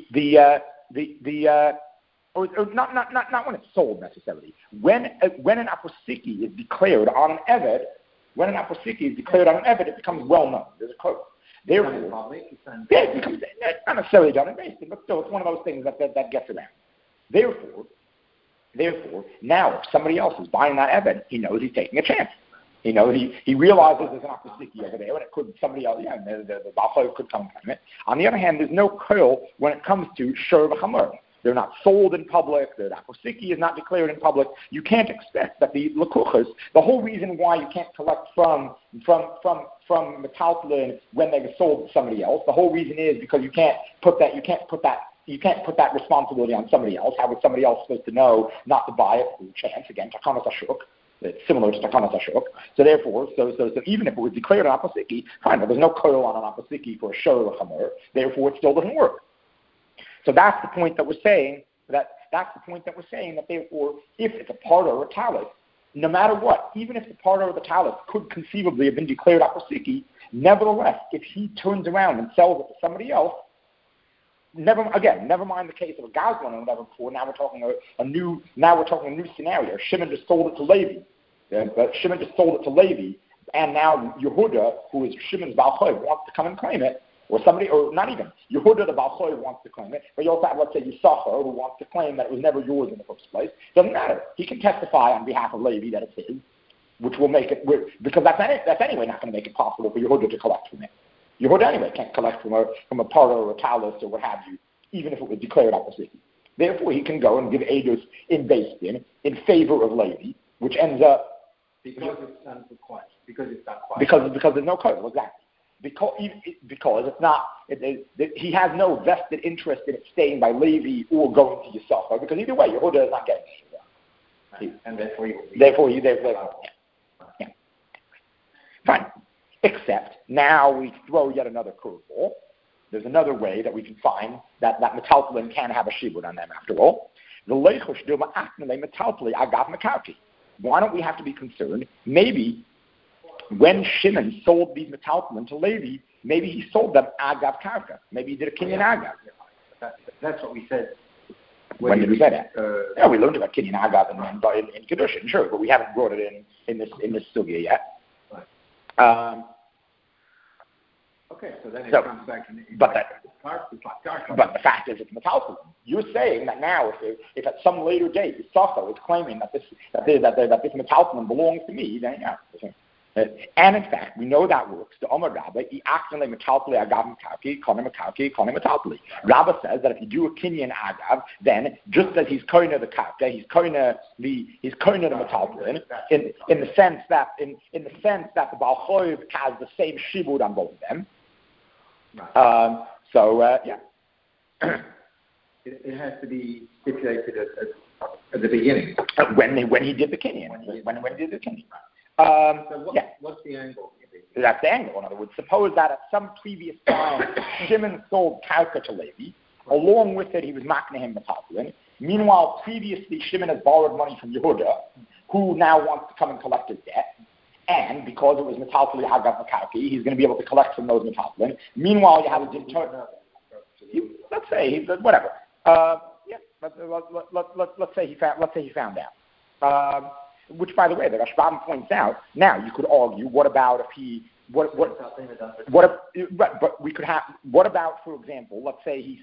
[SPEAKER 1] not when it's sold necessarily. When an apusiki is declared on an Eved, it becomes well known. There's a code. Therefore, it becomes not necessarily done in basement, but still, it's one of those things that gets around. Therefore, now if somebody else is buying that Eved, he knows he's taking a chance. He knows he realizes there's an apusiki over there, and it could somebody else. Yeah, the Baal Chayv could come from it. On the other hand, there's no curl when it comes to shur v'chamor. They're not sold in public. The apusiki is not declared in public. You can't expect that the lekuchas, the whole reason why you can't collect from metaltlin when they were sold to somebody else, the whole reason is because you can't put that responsibility on somebody else. How was somebody else supposed to know not to buy it through chance? Again, takanas ashuk. It's similar to takanas ashuk. So therefore, so even if it was declared an apusiki, fine, but there's no curl on an apusiki for a shur or chamor. Therefore, it still doesn't work. So that's the point that we're saying. That therefore, if it's a parter or a talus, no matter what, even if the parter or the talus could conceivably have been declared apusiki, nevertheless, if he turns around and sells it to somebody else, never mind the case of a Gazlan or whatever before. Now we're talking a new scenario. Shimon just sold it to Levi. And now Yehuda, who is Shimon's Baal Chayv, wants to come and claim it. Or somebody, or not even, Yehuda the Baal Chayv wants to claim it, but you also have, let's say, Yisachar, who wants to claim that it was never yours in the first place. Doesn't matter. He can testify on behalf of Levi that it's his, which will make it, because that's anyway not going to make it possible for Yehuda to collect from it. Yehuda anyway can't collect from a parter or a talus or what have you, even if it was declared opposite. Therefore, he can go and give edus in Beis Din in favor of Levi, which ends up
[SPEAKER 2] because it's unrequired. Because
[SPEAKER 1] there's no code, exactly. Because it's not, he has no vested interest in it staying by Levi or going to Yisachar, because either way, Yehuda is not getting it.
[SPEAKER 2] Right. And
[SPEAKER 1] therefore, yeah. Fine. Except now we throw yet another curveball. There's another way that we can find that metaltalin can have a shibud on them after all. Why don't we have to be concerned? Maybe when Shimon sold these metaltalin to Levi, maybe he sold them agav karka. Maybe he did a kinyan agav.
[SPEAKER 2] That's what we said.
[SPEAKER 1] When did we say that? Yeah, we learned about kinyan agav in Kedushin, sure, but we haven't brought it in this sugya yet.
[SPEAKER 2] Right. Okay, so then it comes back to
[SPEAKER 1] but the fact is it's metaltalin. You're saying that now, if at some later date Yisachar is claiming that this metaltalin belongs to me, then yeah. And in fact, we know that works. The Omer Rabba, he actually metaltali agav metalki, konim metaltali. Rabba says that if you do a kinyan agav, then just as he's koina the karka, he's koina the metaltalin, in the sense that the Baal Chayv has the same shibud on both of them.
[SPEAKER 2] Right.
[SPEAKER 1] Yeah.
[SPEAKER 2] It has to be stipulated at the beginning.
[SPEAKER 1] When he did the kinyan. When he did the kinyan.
[SPEAKER 2] What's the angle?
[SPEAKER 1] That's the angle. In other words, suppose that at some previous time, Shimon sold karka to Levi. Along with it, he was makneh him metaltalin. Meanwhile, previously, Shimon has borrowed money from Yehuda, who now wants to come and collect his debt. And because it was metaltalin agav metalki, he's going to be able to collect from those metaltalin. Meanwhile, you have a internal. Let's say whatever. Let's say he found out. Which, by the way, the Rashbam points out. Now, you could argue, what about if he but we could have. What about, for example, let's say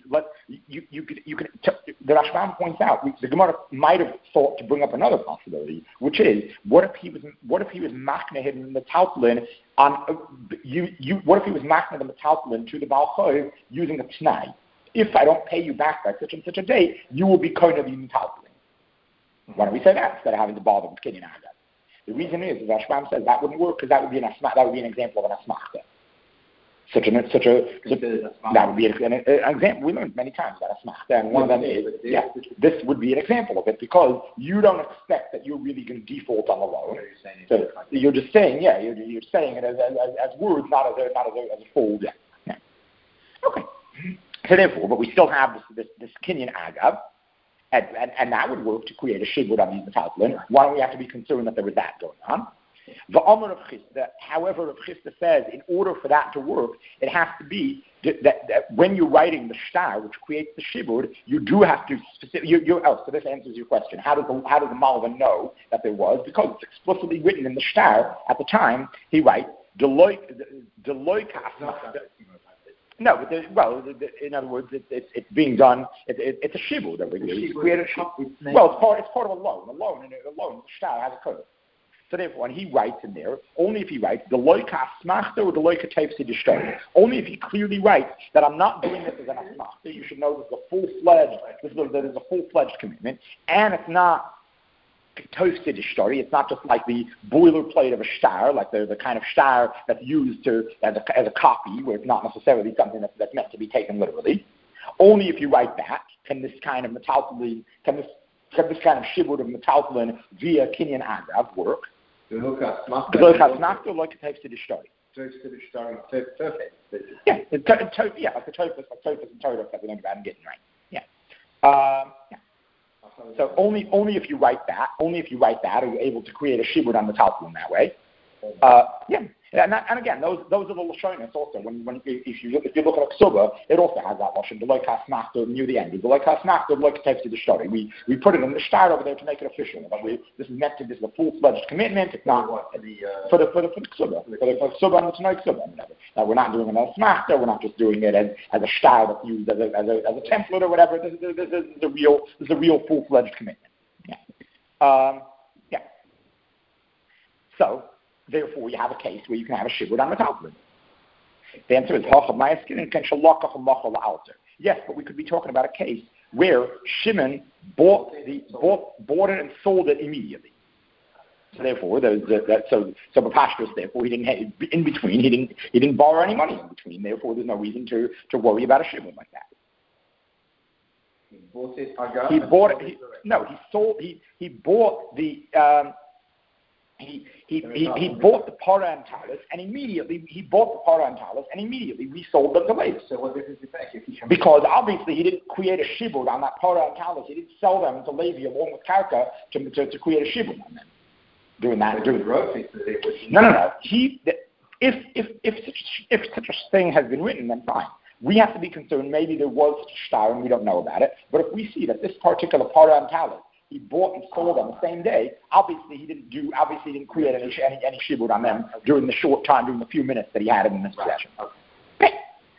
[SPEAKER 1] the Rashbam points out the Gemara might have thought to bring up another possibility, which is what if he was machna him the metaltlin on what if he was machna the metaltlin to the Baal Chayv using a t'nai? If I don't pay you back by such and such a date, you will be kohen of the metaltlin. Why don't we say that instead of having to bother with kinyan agav? The reason is, as Rashbam says, that wouldn't work because that would be an example of an asmachta. That would be an example. We learned many times about asmachta, and one of them is, this would be an example of it because you don't expect that you're really going to default on the loan. So you're just saying, you're saying it as words, not as a full debt. Yeah. Okay. So therefore, but we still have this kinyan agav. And that would work to create a shibud on these metaltlin. Why don't we have to be concerned that there was that going on? The Omer of Chisda, however, Rav Chisda says, in order for that to work, it has to be that when you're writing the shtar, which creates the shibud, you do have to so this answers your question. How does the Malva know that there was? Because it's explicitly written in the shtar at the time. He writes, Deloy No, but in other words, it's being done. It's a shibud that we do. Well, it's part of a loan. A loan, the shtar has a code. So therefore, when he writes in there, only if he writes the loika asmachta or the loika tefsi d'shtar. Only if he clearly writes that I'm not doing this as an asmachta. You should know this is a full-fledged commitment, and it's not toasted d'shtar. It's not just like the boilerplate of a shtar, like the kind of shtar that's used as a copy, where it's not necessarily something that's meant to be taken literally. Only if you write that can this kind of metaltlin, can this kind of shibud of metaltlin via kinyan agav work. Yeah, it's like the Tosfos and Torah that we learned about and getting right. Yeah. So only if you write that, are you able to create a shibud on the metaltlin that way. And again, those are the lashonis also. If you look at Ksuba, it also has that lashon. The loikas machta near the end. The loikas machta, the loikas tefsi d'shtar. We put it in the shtar over there to make it official. But this is a full-fledged commitment. It's not for the Ksuba. For the Ksuba and the Tanoi Ksuba. We're not doing it as machta. We're not just doing it as a shtar that's used as a template or whatever. This is a real full-fledged commitment. Yeah. So. Therefore, you have a case where you can have a shibud on metaltlin. The answer is yes, but we could be talking about a case where Shimon bought it and sold it immediately. So therefore, so Bapashtos, therefore, he didn't borrow any money in between. Therefore, there's no reason to worry about a shibud like that.
[SPEAKER 2] He bought it.
[SPEAKER 1] He bought the para and talis, and immediately resold them to later.
[SPEAKER 2] So what difference does it make?
[SPEAKER 1] Because obviously he didn't create a shibud on that para and talis. He didn't sell them to Levi along with karka to create a shibud on them. Doing that. No. If such a thing has been written, then fine. We have to be concerned. Maybe there was such a shtar and we don't know about it. But if we see that this particular para and talis he bought and sold on the same day, obviously he didn't create any shibud on them during the few minutes that he had in his possession. Okay.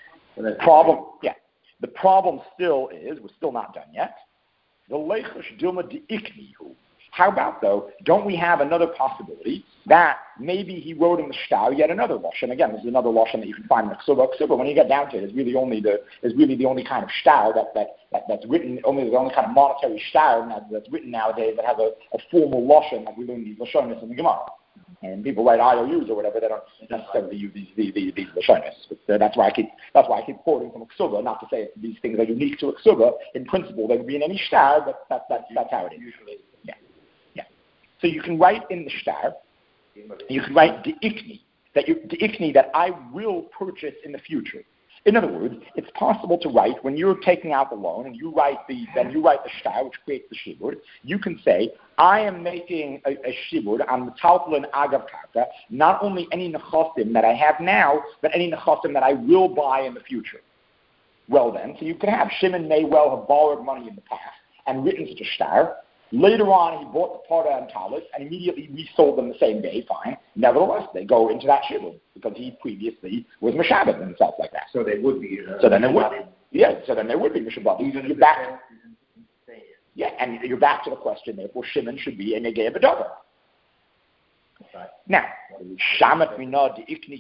[SPEAKER 1] The problem still is, we're still not done yet. The leichush dilma deiknihu. How about, though, don't we have another possibility that maybe he wrote in the shtar yet another lashon? Again, this is another lashon that you can find in the Ksuba. When you get down to it, is really the only kind of shtar that's written, the only kind of monetary shtar that's written nowadays that has a formal lashon, like we learn these lashonis in the Gemara. And people write IOUs or whatever, they don't necessarily use these lashonis. But that's why I keep quoting from a Ksuba, not to say these things are unique to a Ksuba. In principle, they would be in any shtar, but that's how it is. Usually. So you can write in the shtar, you can write de'ikni, that I will purchase in the future. In other words, it's possible to write, when you're taking out the loan and you write the shtar, which creates the shibud, you can say, I am making a shibud on the metaltlin agav karka, not only any nechosim that I have now, but any nechosim that I will buy in the future. Well then, so you can have, Shimon may well have borrowed money in the past and written such a shtar, Later on, he bought the Parah and Talis and immediately resold them the same day, fine. Nevertheless, they go into that shibud because he previously was Meshabed himself like that.
[SPEAKER 2] So they would be.
[SPEAKER 1] So then they would be Meshabed. You're back. Yeah, and you're back to the question, therefore, Shimon should be a Negei B'Davar.
[SPEAKER 2] Right.
[SPEAKER 1] Now, Shamat Mina,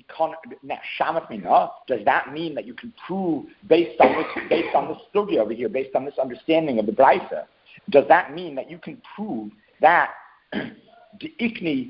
[SPEAKER 1] does that mean that you can prove based on this study over here, based on this understanding of the Brisa, does that mean that you can prove that the Ikni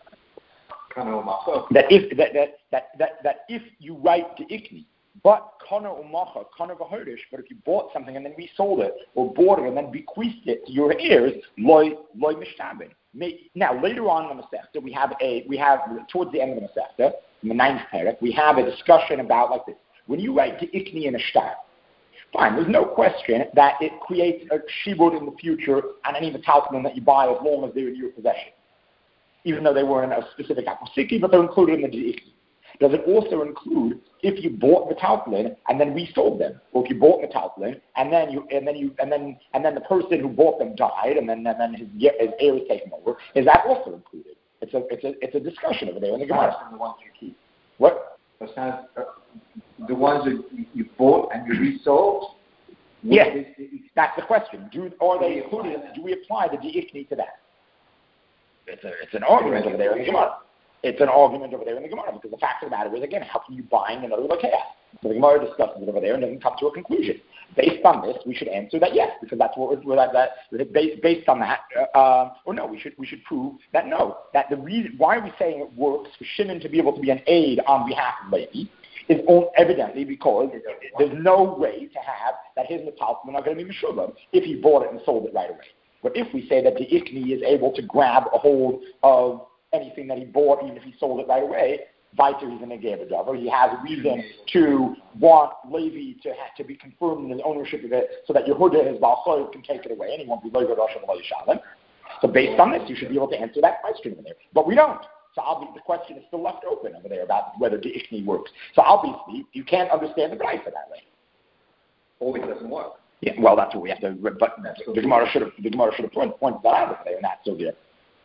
[SPEAKER 1] that if you write the Ikni, but Kana Umacha, Kana V'Horish, but if you bought something and then resold it, or bought it and then bequeathed it to your heirs, loy mishtabed. Now, later on in the Masechta, we have towards the end of the Masechta, in the 9th parak, we have a discussion about like this. When you write the Ikni in a shtar, fine, there's no question that it creates a shibud in the future on any metaltalin that you buy as long as they're in your possession. Even though they weren't a specific aposiki, but they're included in the Ikni. Does it also include if you bought metaltalin and then resold them, or if you bought metaltalin and then the person who bought them died and then his heirs taken over? Is that also included? It's a discussion over there in the Gemara.
[SPEAKER 2] The ones you keep.
[SPEAKER 1] What?
[SPEAKER 2] The ones that you bought and you resold.
[SPEAKER 1] Yes, that's the question. Are they included? Do we apply the Ikni to that? It's an argument over there in the Gemara. It's an argument over there in the Gemara because the fact of the matter is, again, how can you buying another Lakea? So the Gemara discusses it over there and doesn't come to a conclusion. Based on this, we should answer that yes, because that's what based on that, or no, we should prove that no, that the reason why are we saying it works for Shimon to be able to be an aid on behalf of Levi is evidently because there's no way to have that his metaltalin are going to be Meshubam if he bought it and sold it right away. But if we say that the Ikni is able to grab a hold of anything that he bought, even if he sold it right away, Viter he's in a Gabadavar. He has a reason to want Levi to be confirmed in his ownership of it so that Yehuda, his Balchoy, can take it away and he won't be Levi Rosh Hashanah. So based on this, you should be able to answer that question over there. But we don't. So the question is still left open over there about whether the Ikni works. So obviously, you can't understand the Brisa that way.
[SPEAKER 2] Or it doesn't work.
[SPEAKER 1] Yeah, well, that's what we have to. But the Gemara should have pointed that out over there, and that's so good.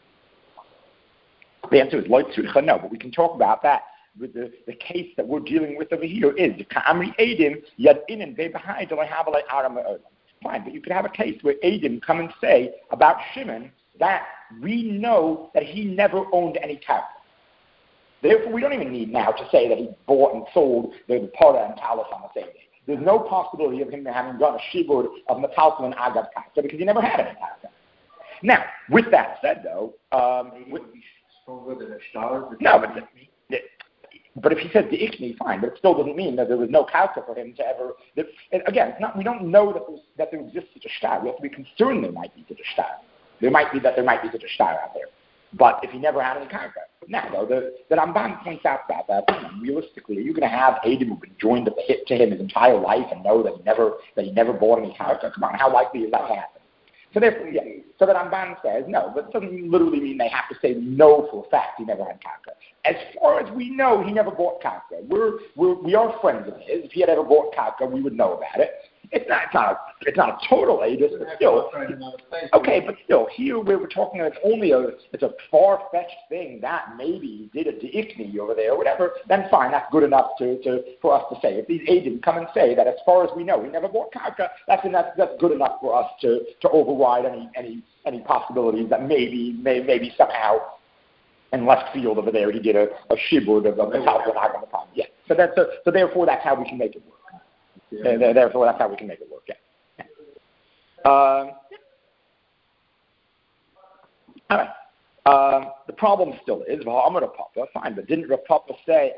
[SPEAKER 1] The answer is no, but we can talk about that with the case that we're dealing with over here is Ka'amri Eidim Yad Inin Ve'Bahai Delay Havalei Aram. Fine, but you could have a case where Eidim come and say about Shimon that we know that he never owned any character. Therefore, we don't even need now to say that he bought and sold the Parah and Talis on the same day. There's no possibility of him having done a shibud of metaltalin and agav character because he never had any character. Now, with that said, though,
[SPEAKER 2] stronger than a star?
[SPEAKER 1] No, but if he says the Ikni, fine, but it still doesn't mean that there was no character for him to ever. Again, we don't know that there exists such a star. We have to be concerned there might be such a star. There might be such a star out there. But if he never had any character. Now, though, the Ramban points out about that, realistically, are you going to have Adam who've been joined at the hip to him his entire life and know that he never bought any character? Come on, how likely is that to happen? So therefore, yeah. So the Ramban says no, but it doesn't literally mean they have to say no for a fact he never had character. As far as we know, he never bought character. We are friends of his. If he had ever bought character, we would know about it. It's not a total aidus, but still. Okay, but still, here where we're talking, it's a far-fetched thing that maybe he did a deikni over there or whatever. Then fine, that's good enough for us to say. If these aidim come and say that, as far as we know, he never bought karka, that's good enough for us to override any possibilities that maybe somehow in left field over there he did a shibud of the metaltalin agam. Yeah. So therefore that's how we can make it work. Therefore, that's how we can make it work. Yeah. All right. The problem still is, fine, but didn't Rav Papa say,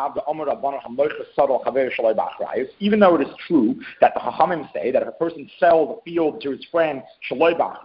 [SPEAKER 1] even though it is true that the Chachamim say that if a person sells a field to his friend, and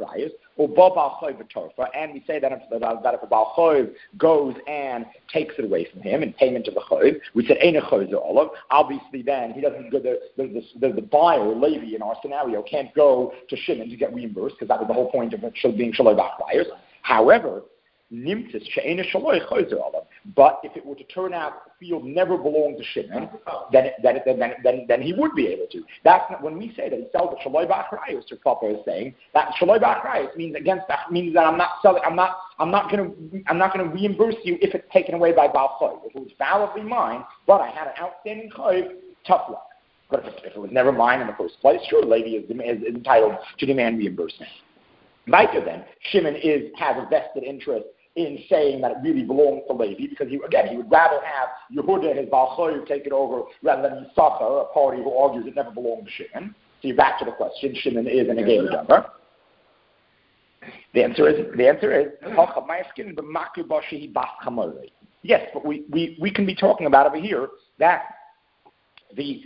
[SPEAKER 1] we say that if a Baal Choiv goes and takes it away from him in payment of the Choiv, we said, obviously then he doesn't go, the buyer, Levi in our scenario, can't go to Shimon to get reimbursed, because that was the whole point of it being Shaloi Bach However, nimtzis she'ena shaloi chozer alav. But if it were to turn out the field never belonged to Shimon, then he would be able to. That's not, when we say that he sells the shaloi ba'achrayus, or Papa is saying that shaloi ba'achrayus means that I'm not selling. I'm not going to reimburse you if it's taken away by Baal Choy. If it was validly mine, but I had an outstanding Choy, tough luck. But if it was never mine in the first place, sure, Levi is entitled to demand reimbursement. Later then, Shimon has a vested interest in saying that it really belongs to Levi, because he would rather have Yehuda, his Baal Choy, take it over rather than Yisachar, a party who argues it never belonged to Shimon. So you're back to the question: Shimon is an Egei L'Davar. The answer is yes, but we can be talking about over here that the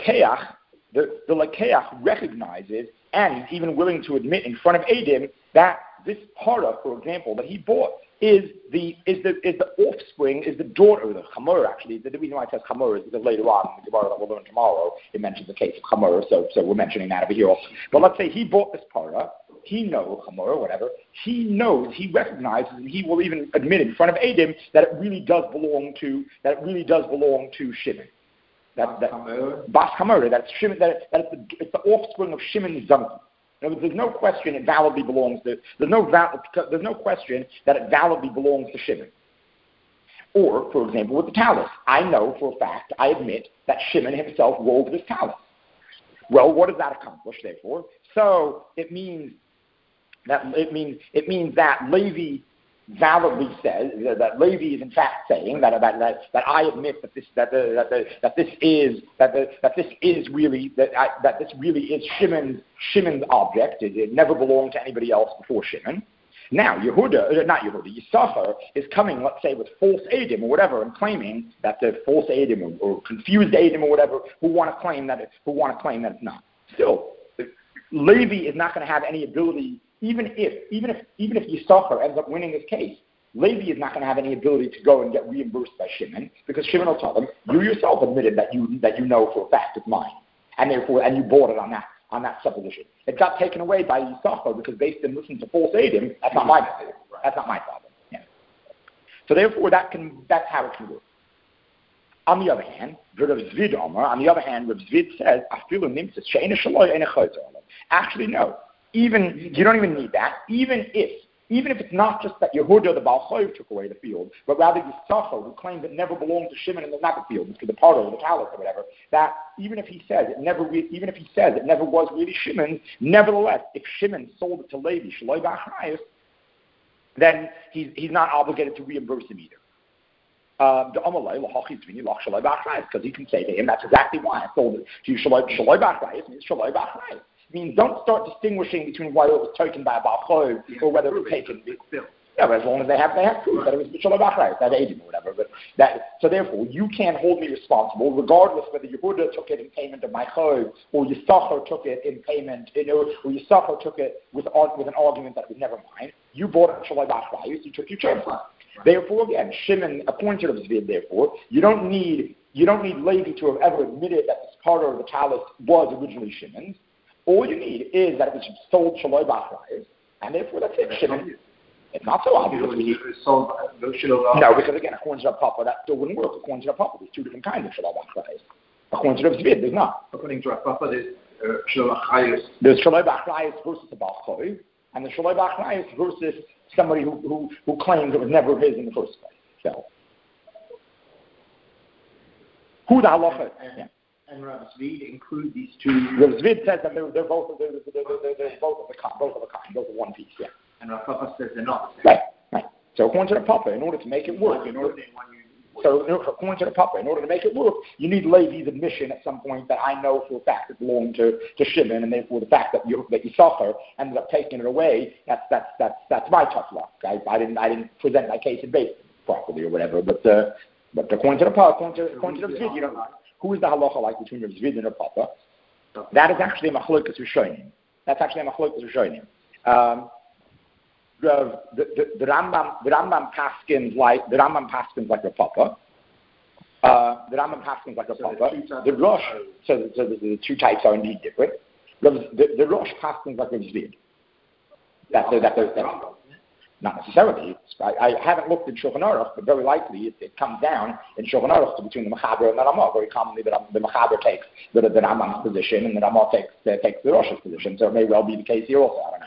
[SPEAKER 1] Lekeach recognizes and he's even willing to admit in front of Eidim that this parah, for example, that he bought is the offspring, is the daughter of the Chamor. Actually, the reason why it says Chamor is because later on in the Gemara that we'll learn tomorrow, it mentions the case of Chamor, so we're mentioning that over here also. But let's say he bought this parah, he knows Chamor or whatever, he recognizes, and he will even admit in front of Eidim that it really does belong to Shimon. Bas Chamor, that's Shimon, it's the offspring of Shimon's donkey. There's no question it validly belongs to. There's no question that it validly belongs to Shimon. Or, for example, with the talus, I know for a fact, I admit that Shimon himself wove this talus. Well, what does that accomplish? Therefore, so it means that Levi validly says that Levi is in fact saying that I admit that this really is Shimon's object. It never belonged to anybody else before Shimon. Now Yisachar is coming, let's say, with false Eidim or whatever, and claiming that the false Eidim or confused Eidim or whatever who want to claim that it's not. Still, Levi is not going to have any ability. Even if Yisachar ends up winning his case, Levi is not going to have any ability to go and get reimbursed by Shimon, because Shimon will tell him, you yourself admitted that you know for a fact it's mine, and you bought it on that supposition. It got taken away by Yisachar because they didn't listen to false Eidim. That's not my problem. That's not my problem. Yeah. So therefore, that's how it can work. On the other hand, Rav Zvid says, actually, no. You don't even need that. Even if it's not just that Yehuda the Baal Choy took away the field, but rather Yisachar, who claimed it never belonged to Shimon and was not the field, it's to the part of the talus or whatever. That even if he says it never was really Shimon's, nevertheless, if Shimon sold it to Levi, Shaloi Ba'achrayus, then he's not obligated to reimburse him either. Because he can say to him, that's exactly why I sold it to you. Shaloi Ba'achrayus means Shaloi Ba'achrayus. Means don't start distinguishing between whether it was taken by a Baal Choy or whether it was taken. Yeah, but as long as they have proof that it was Shalom Ba'achrayus, that Eidim or whatever. So therefore, you can't hold me responsible, regardless whether Yehuda took it in payment of my Choy or Yisachar took it in payment, or Yisachar took it with an argument that was never mine. You bought it Shalom Ba'achrayus, you took your chance. Therefore, again, Shimon appointed of Zvid. Therefore, you don't need Levi to have ever admitted that this part of the talus was originally Shimon's. All you need is that it was sold Shaloi Ba'achrayus, and therefore that's it. Shimon. It's not so obvious. No, because again, according to the Papa, that still wouldn't work. According to the Papa, there's two different kinds of Shaloi Ba'achrayus. According to the Zvid, there's not.
[SPEAKER 2] According to the Papa, there's Shaloi Ba'achrayus.
[SPEAKER 1] There's Shaloi Ba'achrayus versus a Baal Choy, and the Shaloi Ba'achrayus versus somebody who claims it was never his in the first place. So, who the halacha? Yeah.
[SPEAKER 2] And Rav Zvid include these two.
[SPEAKER 1] Rav Zvid says that they're both of the kind, both of one piece. Yeah.
[SPEAKER 2] And Rav Papa says they're not.
[SPEAKER 1] Right. So according to the Papa, in order to make it work, according to the Papa, in order to make it work, you need Levi's admission at some point that I know for a fact it belonged to Shimon, and therefore the fact that Yisachar ended up taking it away, that's my tough luck. I didn't present my case in base properly or whatever. But according to the Papa, according to the Zvid, you don't know. Who is the halacha like between Rav Zvid and Rav Papa? That is actually a machlokas rishonim. The Rambam paskins like Rav Papa. The Rosh, so the two types are indeed different. The Rosh paskins like Rav Zvid. Not necessarily. I haven't looked in Shulchan Aruch, but very likely it comes down in Shulchan Aruch between the Mechaber and the Ramah. Very commonly, the Mechaber takes the Rambam's position, and the Ramah takes the Rosh's position. So it may well be the case here also. I don't know.